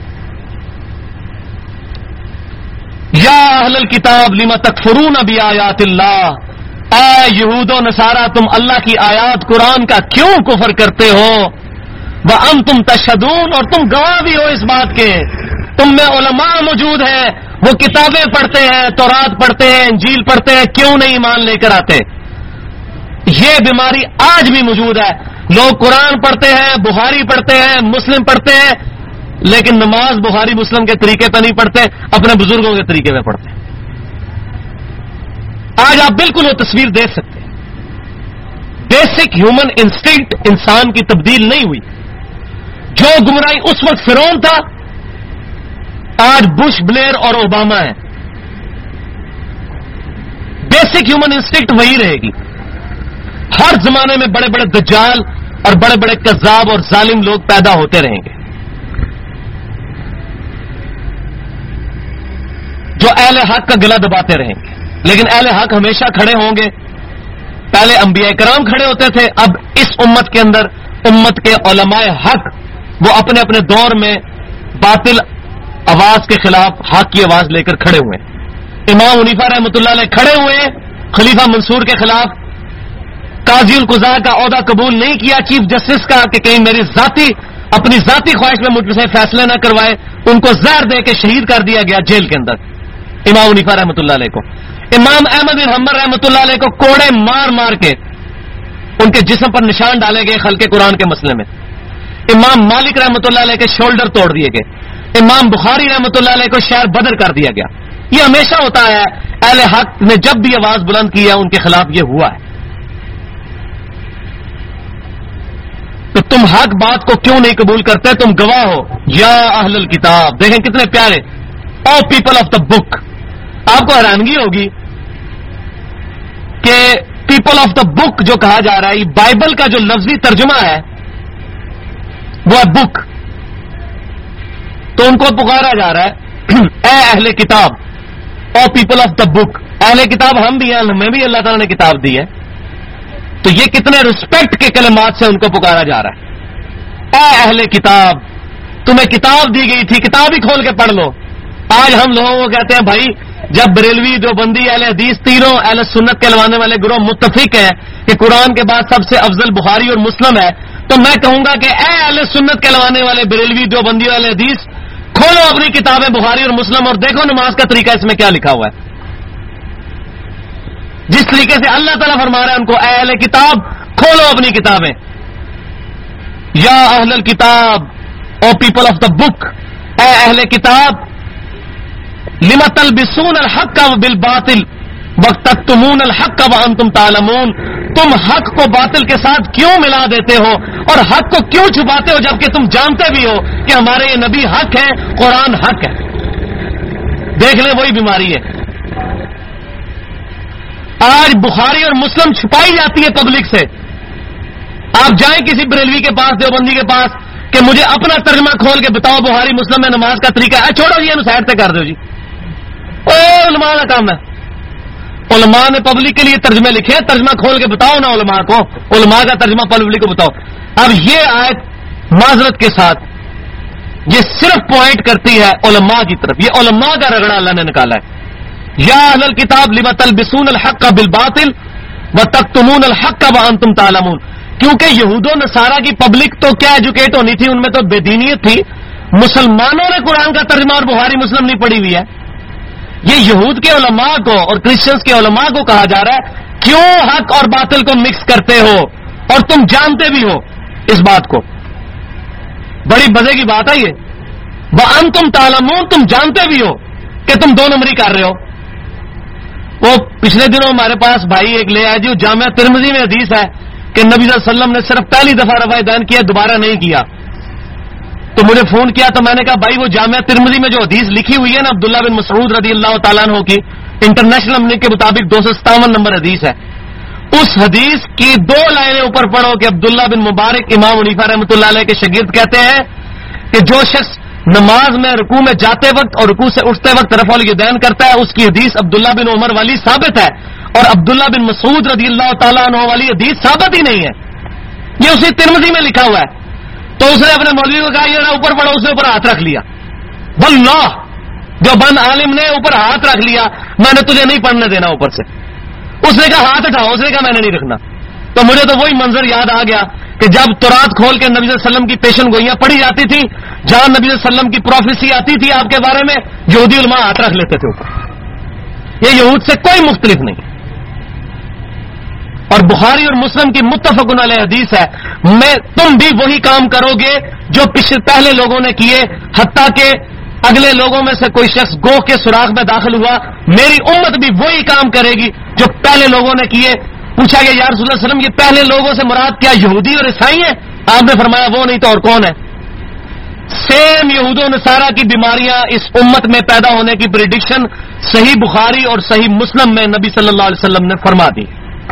یا اہل الکتاب لم تکفرون بآیات اللہ، اے یہود و نصارہ تم اللہ کی آیات قرآن کا کیوں کفر کرتے ہو؟ وانتم تشہدون، اور تم گواہ بھی ہو اس بات کے، تم میں علماء موجود ہیں، وہ کتابیں پڑھتے ہیں، تورات پڑھتے ہیں، انجیل پڑھتے ہیں، کیوں نہیں ایمان لے کر آتے؟ یہ بیماری آج بھی موجود ہے. لوگ قرآن پڑھتے ہیں، بخاری پڑھتے ہیں، مسلم پڑھتے ہیں، لیکن نماز بخاری مسلم کے طریقے پہ نہیں پڑھتے، اپنے بزرگوں کے طریقے پہ پڑھتے ہیں. آج آپ بالکل وہ تصویر دیکھ سکتے ہیں. بیسک ہیومن انسٹنکٹ انسان کی تبدیل نہیں ہوئی. جو گمراہی اس وقت فرعون تھا، آج بش، بلیر اور اوباما ہے. بیسک ہیومن انسٹنکٹ وہی رہے گی. ہر زمانے میں بڑے بڑے دجال اور بڑے بڑے کذاب اور ظالم لوگ پیدا ہوتے رہیں گے جو اہل حق کا گلا دباتے رہیں گے، لیکن اہل حق ہمیشہ کھڑے ہوں گے. پہلے انبیاء کرام کھڑے ہوتے تھے، اب اس امت کے اندر امت کے علماء حق وہ اپنے اپنے دور میں باطل آواز کے خلاف حق کی آواز لے کر کھڑے ہوئے. امام حنیفہ رحمۃ اللہ علیہ کھڑے ہوئے خلیفہ منصور کے خلاف. قاضی القضاء کا عہدہ قبول نہیں کیا چیف جسٹس کا کہ کہیں میری ذاتی اپنی ذاتی خواہش میں مجھ سے فیصلے نہ کروائے. ان کو زہر دے کے شہید کر دیا گیا جیل کے اندر امام حنیفہ رحمۃ اللہ علیہ کو. امام احمد بن حنبل رحمۃ اللہ علیہ کو کوڑے مار مار کے ان کے جسم پر نشان ڈالے گئے خلق قرآن کے مسئلے میں. امام مالک رحمۃ اللہ علیہ کے شولڈر توڑ دیے گئے. امام بخاری رحمۃ اللہ علیہ کو شہر بدر کر دیا گیا. یہ ہمیشہ ہوتا ہے، اہل حق نے جب بھی آواز بلند کی ہے ان کے خلاف یہ ہوا ہے. تو تم حق بات کو کیوں نہیں قبول کرتے؟ تم گواہ ہو. یا اہل الکتاب، دیکھیں کتنے پیارے، او پیپل آف دا بک. آپ کو حیرانگی ہوگی کہ پیپل آف دا بک جو کہا جا رہا ہے، یہ بائبل کا جو لفظی ترجمہ ہے وہ ہے بک. تو ان کو پکارا جا رہا ہے اے اہل کتاب، او پیپل آف دا بک. اہل کتاب ہم بھی ہیں، ہمیں بھی اللہ تعالیٰ نے کتاب دی ہے. تو یہ کتنے رسپیکٹ کے کلمات سے ان کو پکارا جا رہا ہے. اے اہل کتاب، تمہیں کتاب دی گئی تھی، کتاب ہی کھول کے پڑھ لو. آج ہم لوگوں کو کہتے ہیں بھائی جب بریلوی، دیوبندی، اہل حدیث تینوں اہل سنت کہلوانے والے گروہ متفق ہیں کہ قرآن کے بعد سب سے افضل بخاری اور مسلم ہے، تو میں کہوں گا کہ اے اہل سنت کہلوانے والے بریلوی دیوبندی والے حدیث، کھولو اپنی کتابیں بخاری اور مسلم اور دیکھو نماز کا طریقہ اس میں کیا لکھا ہوا ہے. جس طریقے سے اللہ تعالیٰ فرما رہا ہے ان کو، اے اہل کتاب کھولو اپنی کتابیں. یا اہل الکتاب، او پیپل آف دا بک، اے اہل کتاب، لم تلبسون الحق بالباطل وتکتمون الحق وانتم تعلمون، تم حق کو باطل کے ساتھ کیوں ملا دیتے ہو اور حق کو کیوں چھپاتے ہو جبکہ تم جانتے بھی ہو کہ ہمارے یہ نبی حق ہے، قرآن حق ہے. دیکھ لیں وہی بیماری ہے. آج بخاری اور مسلم چھپائی جاتی ہے پبلک سے. آپ جائیں کسی بریلوی کے پاس، دیوبندی کے پاس، کہ مجھے اپنا ترجمہ کھول کے بتاؤ بخاری مسلم میں نماز کا طریقہ ہے. چھوڑو جی، سائڈ سے کر دو جی، او علماء کا کام ہے. علماء نے پبلک کے لیے ترجمے لکھے، ترجمہ کھول کے بتاؤ نا علماء کو، علماء کا ترجمہ پبلک کو بتاؤ. اب یہ آیت معذرت کے ساتھ یہ صرف پوائنٹ کرتی ہے علماء کی طرف. یہ علماء کا رگڑا اللہ نے نکالا ہے. یا اہل الکتاب لم تلبسون الحق بالباطل وتکتمون الحق وانتم تعلمون. کیونکہ یہود و نصارہ کی پبلک تو کیا ایجوکیٹ ہونی تھی، ان میں تو بے دینیت تھی. مسلمانوں نے قرآن کا ترجمہ اور بخاری مسلم نہیں پڑھی ہوئی ہے. یہ یہود کے علماء کو اور کرسچنس کے علماء کو کہا جا رہا ہے کیوں حق اور باطل کو مکس کرتے ہو اور تم جانتے بھی ہو اس بات کو. بڑی مزے کی بات ہے یہ. وانتم تعلمون، تم جانتے بھی ہو کہ تم دو نمبری کر رہے ہو. وہ پچھلے دنوں ہمارے پاس بھائی ایک لے آئے جو جامعہ ترمذی میں حدیث ہے کہ نبی صلی اللہ علیہ وسلم نے صرف پہلی دفعہ رفع دین کیا، دوبارہ نہیں کیا. تو مجھے فون کیا تو میں نے کہا بھائی وہ جامعہ ترمذی میں جو حدیث لکھی ہوئی ہے نا عبداللہ بن مسعود رضی اللہ تعالیٰ عنہ کی، انٹرنیشنل امنیت کے مطابق دو سو ستاون نمبر حدیث ہے، اس حدیث کی دو لائنیں اوپر پڑھو کہ عبداللہ بن مبارک امام حنیفہ رحمۃ اللہ علیہ کے شاگرد کہتے ہیں کہ جو شخص نماز میں رکوع میں جاتے وقت اور رکوع سے اٹھتے وقت رفع الیدین کرتا ہے، اس کی حدیث عبداللہ بن عمر والی ثابت ہے، اور عبداللہ بن مسعود رضی اللہ تعالیٰ عنہ والی حدیث ثابت ہی نہیں ہے. یہ اسی ترمذی میں لکھا ہوا ہے. تو اس نے اپنے مولوی کو کہا یہ نا اوپر پڑھو، اس نے اوپر ہاتھ رکھ لیا. واللہ جو بند عالم نے اوپر ہاتھ رکھ لیا، میں نے تجھے نہیں پڑھنے دینا اوپر سے. اس نے کہا ہاتھ اٹھاؤ، اس نے کہا میں نے نہیں رکھنا. تو مجھے تو وہی منظر یاد آ گیا کہ جب تورات کھول کے نبی صلی اللہ علیہ وسلم کی پیشن گوئیاں پڑھی جاتی تھی، جہاں نبی صلی اللہ علیہ وسلم کی پروفیسی آتی تھی آپ کے بارے میں، یہودی علماء ہاتھ رکھ لیتے تھے اوپر. یہ یہود سے کوئی مختلف نہیں. اور بخاری اور مسلم کی متفق علیہ حدیث ہے، میں تم بھی وہی کام کرو گے جو پچھلے پہلے لوگوں نے کیے، حتیٰ کہ اگلے لوگوں میں سے کوئی شخص گوہ کے سوراخ میں داخل ہوا، میری امت بھی وہی کام کرے گی جو پہلے لوگوں نے کیے. پوچھا گیا یا رسول اللہ صلی اللہ علیہ وسلم یہ پہلے لوگوں سے مراد کیا یہودی اور عیسائی ہیں؟ آپ نے فرمایا وہ نہیں تو اور کون ہے؟ سیم یہود و نصارہ کی بیماریاں اس امت میں پیدا ہونے کی پریڈکشن صحیح بخاری اور صحیح مسلم میں نبی صلی اللہ علیہ وسلم نے فرما دی.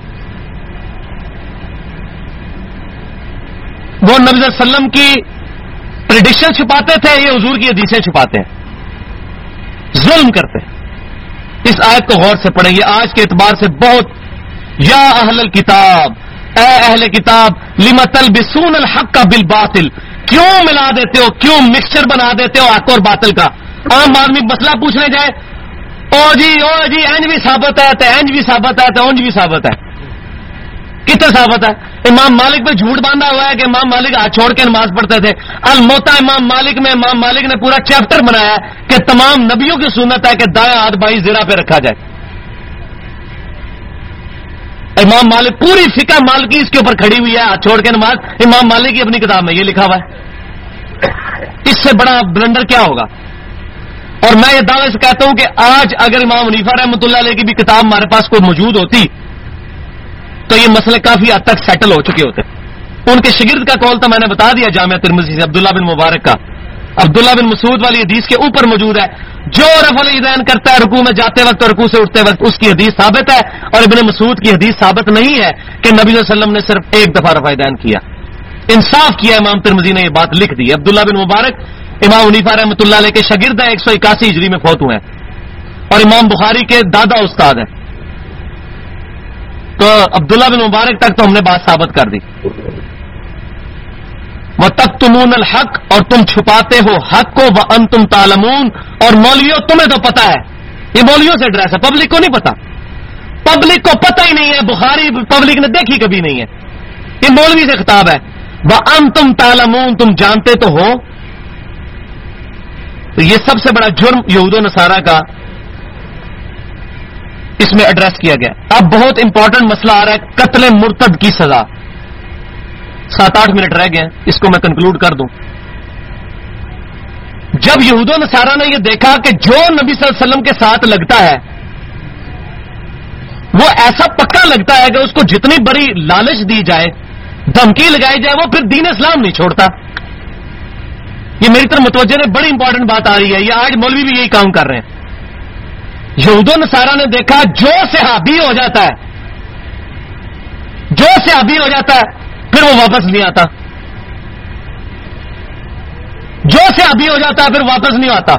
وہ نبی صلی اللہ علیہ وسلم کی پریڈکشن چھپاتے تھے، یہ حضور کی حدیثیں چھپاتے ہیں، ظلم کرتے ہیں. اس آیت کو غور سے پڑھیں، یہ آج کے اعتبار سے بہت. یا اہل الکتاب، اے اہل کتاب، لم تلبسون الحق بالباطل، کیوں ملا دیتے ہو، کیوں مکسچر بنا دیتے ہو حق اور باطل کا. عام آدمی مسئلہ پوچھنے جائے، او جی او جی اینج بھی ثابت ہے تو اینج بھی ثابت ہے تو اونج بھی ثابت ہے. کتنے ثابت ہے؟ امام مالک پہ جھوٹ باندھا ہوا ہے کہ امام مالک ہاتھ چھوڑ کے نماز پڑھتے تھے. الموتا امام مالک میں امام مالک نے پورا چیپٹر بنایا ہے کہ تمام نبیوں کی سنت ہے کہ دایاں ہاتھ بائیں زرہ پہ رکھا جائے. امام مالک پوری فقہ مالکی اس کے اوپر کھڑی ہوئی ہے، ہاتھ چھوڑ کے نماز. امام مالک کی اپنی کتاب میں یہ لکھا ہوا ہے. اس سے بڑا بلنڈر کیا ہوگا؟ اور میں یہ دعوے سے کہتا ہوں کہ آج اگر امام حنیفہ رحمۃ اللہ علیہ کی بھی کتاب ہمارے پاس کوئی موجود ہوتی تو یہ مسئلے کافی حد تک سیٹل ہو چکے ہوتے. ان کے شاگرد کا قول تو میں نے بتا دیا جامعہ ترمذی سے، عبداللہ بن مبارک کا. عبداللہ بن مسعود والی حدیث کے اوپر موجود ہے، جو رفع الیدین کرتا ہے رکوع میں جاتے وقت اور رکوع سے اٹھتے وقت اس کی حدیث ثابت ہے. اور ابن مسعود کی حدیث ثابت نہیں ہے کہ نبی صلی اللہ علیہ وسلم نے صرف ایک دفعہ رفع الیدین کیا. انصاف کیا امام ترمذی نے یہ بات لکھ دی. عبداللہ بن مبارک امام حنیفہ رحمۃ اللہ علیہ کے شاگرد ہیں، ایک سو اکاسی ہجری میں فوت ہوئے ہیں اور امام بخاری کے دادا استاد ہیں. تو عبداللہ بن مبارک تک تو ہم نے بات ثابت کر دی. وَتَكْتُمُونَ الْحَقَّ، اور تم چھپاتے ہو حق کو، وَأَنْتُمْ تَعْلَمُونَ، اور مولویوں تمہیں تو پتا ہے. یہ مولویوں سے ڈریس ہے، پبلک کو نہیں پتا. پبلک کو پتہ ہی نہیں ہے، بخاری پبلک نے دیکھی کبھی نہیں ہے. یہ مولوی سے خطاب ہے. وَأَنْتُمْ تَعْلَمُونَ، تم جانتے تو ہو. تو یہ سب سے بڑا جرم یہود و نصارہ کا اس میں ایڈریس کیا گیا. اب بہت امپورٹنٹ مسئلہ آ رہا ہے، قتل مرتد کی سزا. سات آٹھ منٹ رہ گئے، اس کو میں کنکلوڈ کر دوں. جب یہود و نصارہ نے یہ دیکھا کہ جو نبی صلی اللہ علیہ وسلم کے ساتھ لگتا ہے وہ ایسا پکا لگتا ہے کہ اس کو جتنی بڑی لالچ دی جائے، دھمکی لگائی جائے، وہ پھر دین اسلام نہیں چھوڑتا. یہ میری طرف متوجہ ہے، بڑی امپورٹنٹ بات آ رہی ہے. یہ آج مولوی بھی یہی کام کر رہے ہیں. یہود و نصارہ نے دیکھا جو صحابی ہو جاتا ہے جو صحابی ہو جاتا ہے پھر وہ واپس نہیں آتا. جو صحابی ہو جاتا ہے پھر واپس نہیں آتا.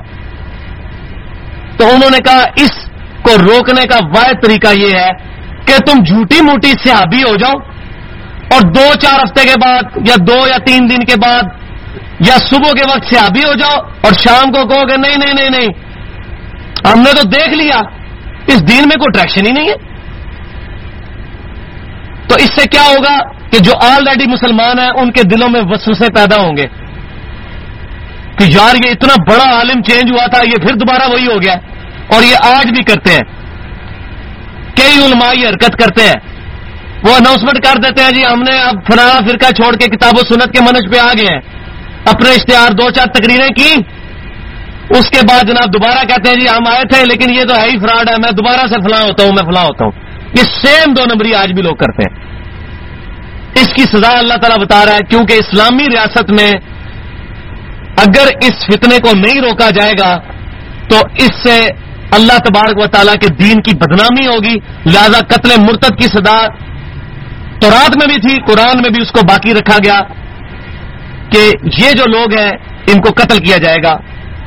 تو انہوں نے کہا اس کو روکنے کا واحد طریقہ یہ ہے کہ تم جھوٹی موٹی صحابی ہو جاؤ اور دو چار ہفتے کے بعد یا دو یا تین دن کے بعد یا صبح کے وقت صحابی ہو جاؤ اور شام کو کہو کہ نہیں نہیں نہیں نہیں ہم نے تو دیکھ لیا اس دین میں کوئی اٹریکشن ہی نہیں ہے. تو اس سے کیا ہوگا کہ جو آلریڈی مسلمان ہیں ان کے دلوں میں وسوسے پیدا ہوں گے کہ یار یہ اتنا بڑا عالم چینج ہوا تھا، یہ پھر دوبارہ وہی ہو گیا. اور یہ آج بھی کرتے ہیں. کئی علماء یہ حرکت کرتے ہیں، وہ اناؤنسمنٹ کر دیتے ہیں جی ہم نے اب فلانا فرقہ چھوڑ کے کتاب و سنت کے منہج پہ آ گئے ہیں، اپنے اشتہار دو چار تقریریں کی، اس کے بعد جناب دوبارہ کہتے ہیں جی ہم آئے تھے لیکن یہ تو ہے ہی فراڈ ہے، میں دوبارہ سے فلاں ہوتا ہوں میں فلاں ہوتا ہوں. یہ سیم دو نمبری آج بھی لوگ کرتے ہیں. اس کی سزا اللہ تعالیٰ بتا رہا ہے، کیونکہ اسلامی ریاست میں اگر اس فتنے کو نہیں روکا جائے گا تو اس سے اللہ تبارک و تعالیٰ کے دین کی بدنامی ہوگی. لہذا قتل مرتد کی سزا تورات میں بھی تھی، قرآن میں بھی اس کو باقی رکھا گیا کہ یہ جو لوگ ہیں ان کو قتل کیا جائے گا.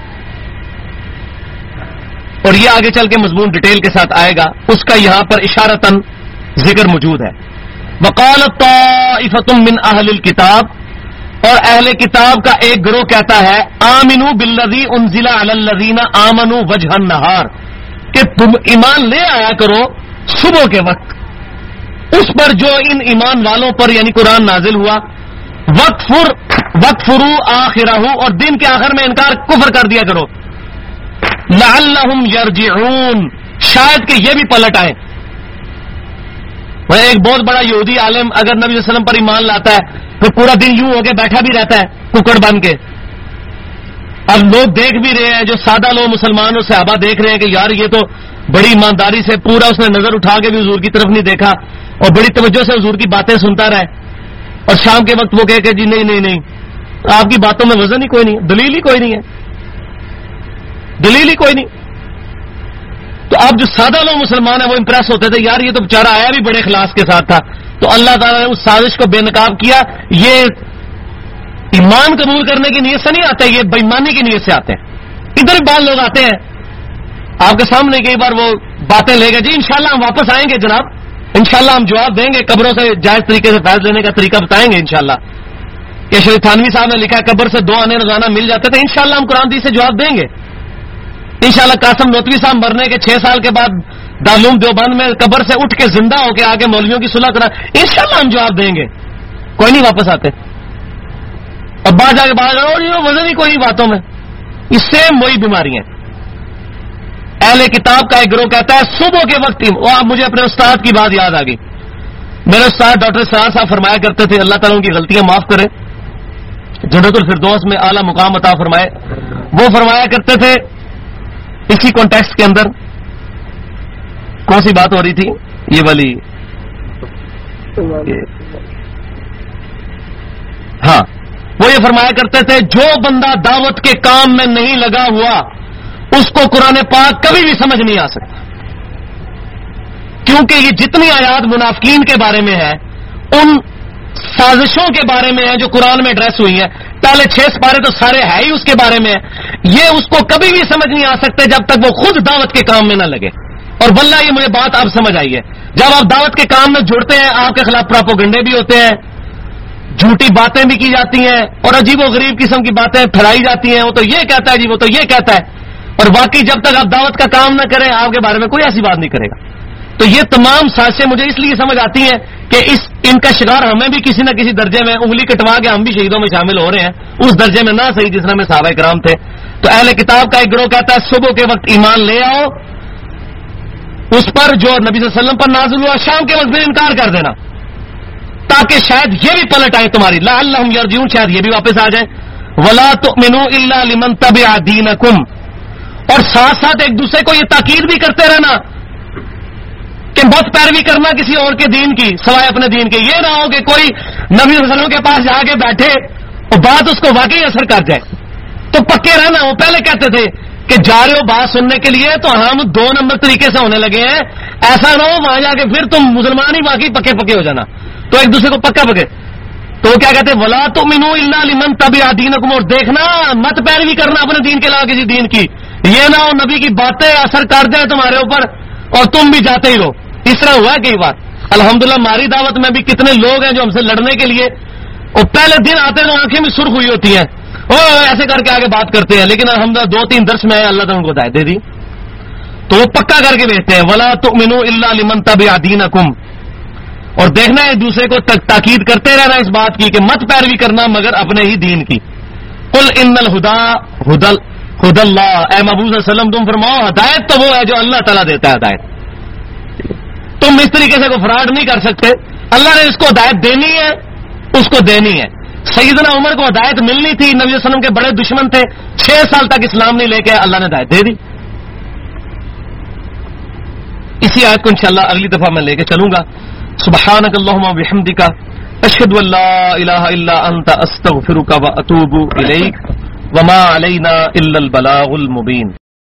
اور یہ آگے چل کے مضمون ڈیٹیل کے ساتھ آئے گا، اس کا یہاں پر اشارتاً ذکر موجود ہے. وقالت طائفۃ من اہل الکتاب، اور اہل کتاب کا ایک گروہ کہتا ہے آمنوا بالذی انزل علی الذین آمنوا وجہ النہار، کہ تم ایمان لے آیا کرو صبح کے وقت اس پر جو ان ایمان والوں پر یعنی قرآن نازل ہوا. وکفر وکفروا آخرہ، اور دن کے آخر میں انکار کفر کر دیا کرو. لعلہم یرجعون، شاید کہ یہ بھی پلٹ آئے. ایک بہت بڑا یہودی عالم اگر نبی صلی اللہ علیہ وسلم پر ایمان لاتا ہے تو پورا دن یوں ہو کے بیٹھا بھی رہتا ہے ککڑ بن کے. اب لوگ دیکھ بھی رہے ہیں، جو سادہ لوگ مسلمان اور صحابہ دیکھ رہے ہیں کہ یار یہ تو بڑی ایمانداری سے پورا اس نے نظر اٹھا کے بھی حضور کی طرف نہیں دیکھا اور بڑی توجہ سے حضور کی باتیں سنتا رہے، اور شام کے وقت وہ کہے کہ جی نہیں نہیں نہیں آپ کی باتوں میں وزن ہی کوئی نہیں ہے، دلیل ہی کوئی نہیں ہے، دلیل ہی کوئی نہیں. تو اب جو سادہ لوگ مسلمان ہیں وہ امپریس ہوتے تھے، یار یہ تو بیچارہ آیا بھی بڑے اخلاص کے ساتھ تھا. تو اللہ تعالیٰ نے اس سازش کو بے نقاب کیا. یہ ایمان قبول کرنے کی نیت سے نہیں آتے، یہ بےایمانی کی نیت سے آتے ہیں. ادھر بھی بعض لوگ آتے ہیں آپ کے سامنے کئی بار وہ باتیں لے گئے، جی انشاءاللہ ہم واپس آئیں گے جناب، انشاءاللہ ہم جواب دیں گے، قبروں سے جائز طریقے سے فیض لینے کا طریقہ بتائیں گے انشاءاللہ. کہ شریف تھانوی صاحب نے لکھا ہے قبر سے دو آنے روزانہ مل جاتے تھے، انشاءاللہ ہم قرآن حدیث سے جواب دیں گے. انشاءاللہ قاسم نوتوی صاحب مرنے کے چھ سال کے بعد دارالعلوم دیوبند میں قبر سے اٹھ کے زندہ ہو کے آگے مولویوں کی صلح کرا، انشاءاللہ ہم جواب دیں گے. کوئی نہیں واپس آتے، اور بعد جا کے بعد وزن ہی کوئی نہیں باتوں میں. اس سے وہی بیماری ہیں. اہل کتاب کا ایک گروہ کہتا ہے صبح کے وقت ہی، وہ آپ مجھے اپنے استاد کی بات یاد آ گئی. میرے استاد ڈاکٹر سرار صاحب فرمایا کرتے تھے، اللہ تعالیٰ ان کی غلطیاں معاف کرے، جنت الفردوس میں اعلیٰ مقام عطا فرمائے. وہ فرمایا کرتے تھے اسی کانٹیکسٹ کے اندر، کون سی بات ہو رہی تھی یہ والی، ہاں وہ یہ فرمایا کرتے تھے جو بندہ دعوت کے کام میں نہیں لگا ہوا اس کو قرآن پاک کبھی بھی سمجھ نہیں آ سکتا، کیونکہ یہ جتنی آیات منافقین کے بارے میں ہے ان سازشوں کے بارے میں ہے جو قرآن میں ایڈریس ہوئی ہیں. پہلے چھ سپارے تو سارے ہے ہی اس کے بارے میں ہے. یہ اس کو کبھی بھی سمجھ نہیں آ سکتے جب تک وہ خود دعوت کے کام میں نہ لگے. اور واللہ یہ مجھے بات اب سمجھ آئی ہے، جب آپ دعوت کے کام میں جڑتے ہیں آپ کے خلاف پراپوگنڈے بھی ہوتے ہیں، جھوٹی باتیں بھی کی جاتی ہیں، اور عجیب و غریب قسم کی باتیں پھیلائی جاتی ہیں. وہ تو یہ کہتا ہے جی، وہ تو یہ کہتا ہے، اور باقی جب تک آپ دعوت کا کام نہ کریں آپ کے بارے میں کوئی ایسی بات نہیں کرے گا. تو یہ تمام سازشیں مجھے اس لیے سمجھ آتی ہیں کہ اس ان کا شکار ہمیں بھی کسی نہ کسی درجے میں انگلی کٹوا کے ہم بھی شہیدوں میں شامل ہو رہے ہیں، اس درجے میں نہ صحیح جس طرح میں صحابہ کرام تھے۔ تو اہل کتاب کا ایک گروہ کہتا ہے صبح کے وقت ایمان لے آؤ اس پر جو نبی صلی اللہ علیہ وسلم پر نازل ہوا، شام کے وقت پھر انکار کر دینا تاکہ شاید یہ بھی پلٹ آئے تمہاری، لعلہم یرجعون، شاید یہ بھی واپس آ جائیں۔ ولا تؤمنوا الا لمن تبع دینکم، اور ساتھ ساتھ ایک دوسرے کو یہ تاکید بھی کرتے رہنا کہ مت پیروی کرنا کسی اور کے دین کی سوائے اپنے دین کے۔ یہ نہ ہو کہ کوئی نبی صلی اللہ علیہ وسلم کے پاس جا کے بیٹھے اور بات اس کو واقعی اثر کر جائے، تو پکے رہنا۔ وہ پہلے کہتے تھے کہ جا رہے ہو بات سننے کے لیے تو ہم دو نمبر طریقے سے ہونے لگے ہیں، ایسا نہ ہو وہاں جا کے پھر تم مسلمان ہی باقی پکے پکے ہو جانا، تو ایک دوسرے کو پکا پکے۔ تو وہ کیا کہتے ہیں ولا تؤمنوا الا لمن تبع دینکم، اور دیکھنا مت پیروی کرنا اپنے دین کے علاوہ کسی دین کی، یہ نہ ہو نبی کی باتیں اثر کر جائے تمہارے اوپر اور تم بھی جاتے ہی رہو۔ اس طرح ہوا ہے کئی بار، الحمدللہ ہماری دعوت میں بھی کتنے لوگ ہیں جو ہم سے لڑنے کے لیے اور پہلے دن آتے تو آنکھیں بھی سرخ ہوئی ہوتی ہیں، او ایسے کر کے آگے بات کرتے ہیں، لیکن الحمدللہ دو تین درس میں اللہ تعالیٰ ان کو ہدایت دے دی تو وہ پکا کر کے بھیجتے ہیں ولا تؤمنوا الا لمن تبع دینکم، اور دیکھنا ایک دوسرے کو تاکید کرتے رہنا اس بات کی کہ مت پیروی کرنا مگر اپنے ہی دین کی۔ قل ان الہدی ہدی ہدی اللہ، اے محبوب صلی اللہ علیہ وسلم تم فرماؤ ہدایت تو وہ ہے جو اللہ تعالیٰ دیتا ہے ہدایت، تم اس طریقے سے کوئی فراڈ نہیں کر سکتے، اللہ نے اس کو ہدایت دینی ہے اس کو دینی ہے۔ سیدنا عمر کو ہدایت ملنی تھی، نبی صلی اللہ علیہ وسلم کے بڑے دشمن تھے، چھ سال تک اسلام نہیں لے کے اللہ نے ہدایت دے دی۔ اسی آیت کو انشاءاللہ اگلی دفعہ میں لے کے چلوں گا۔ سبحانک اللہم و بحمدک اشہد ان لا الہ الا انت استغفرک و اتوب الیک وما علینا الا البلاغ المبین۔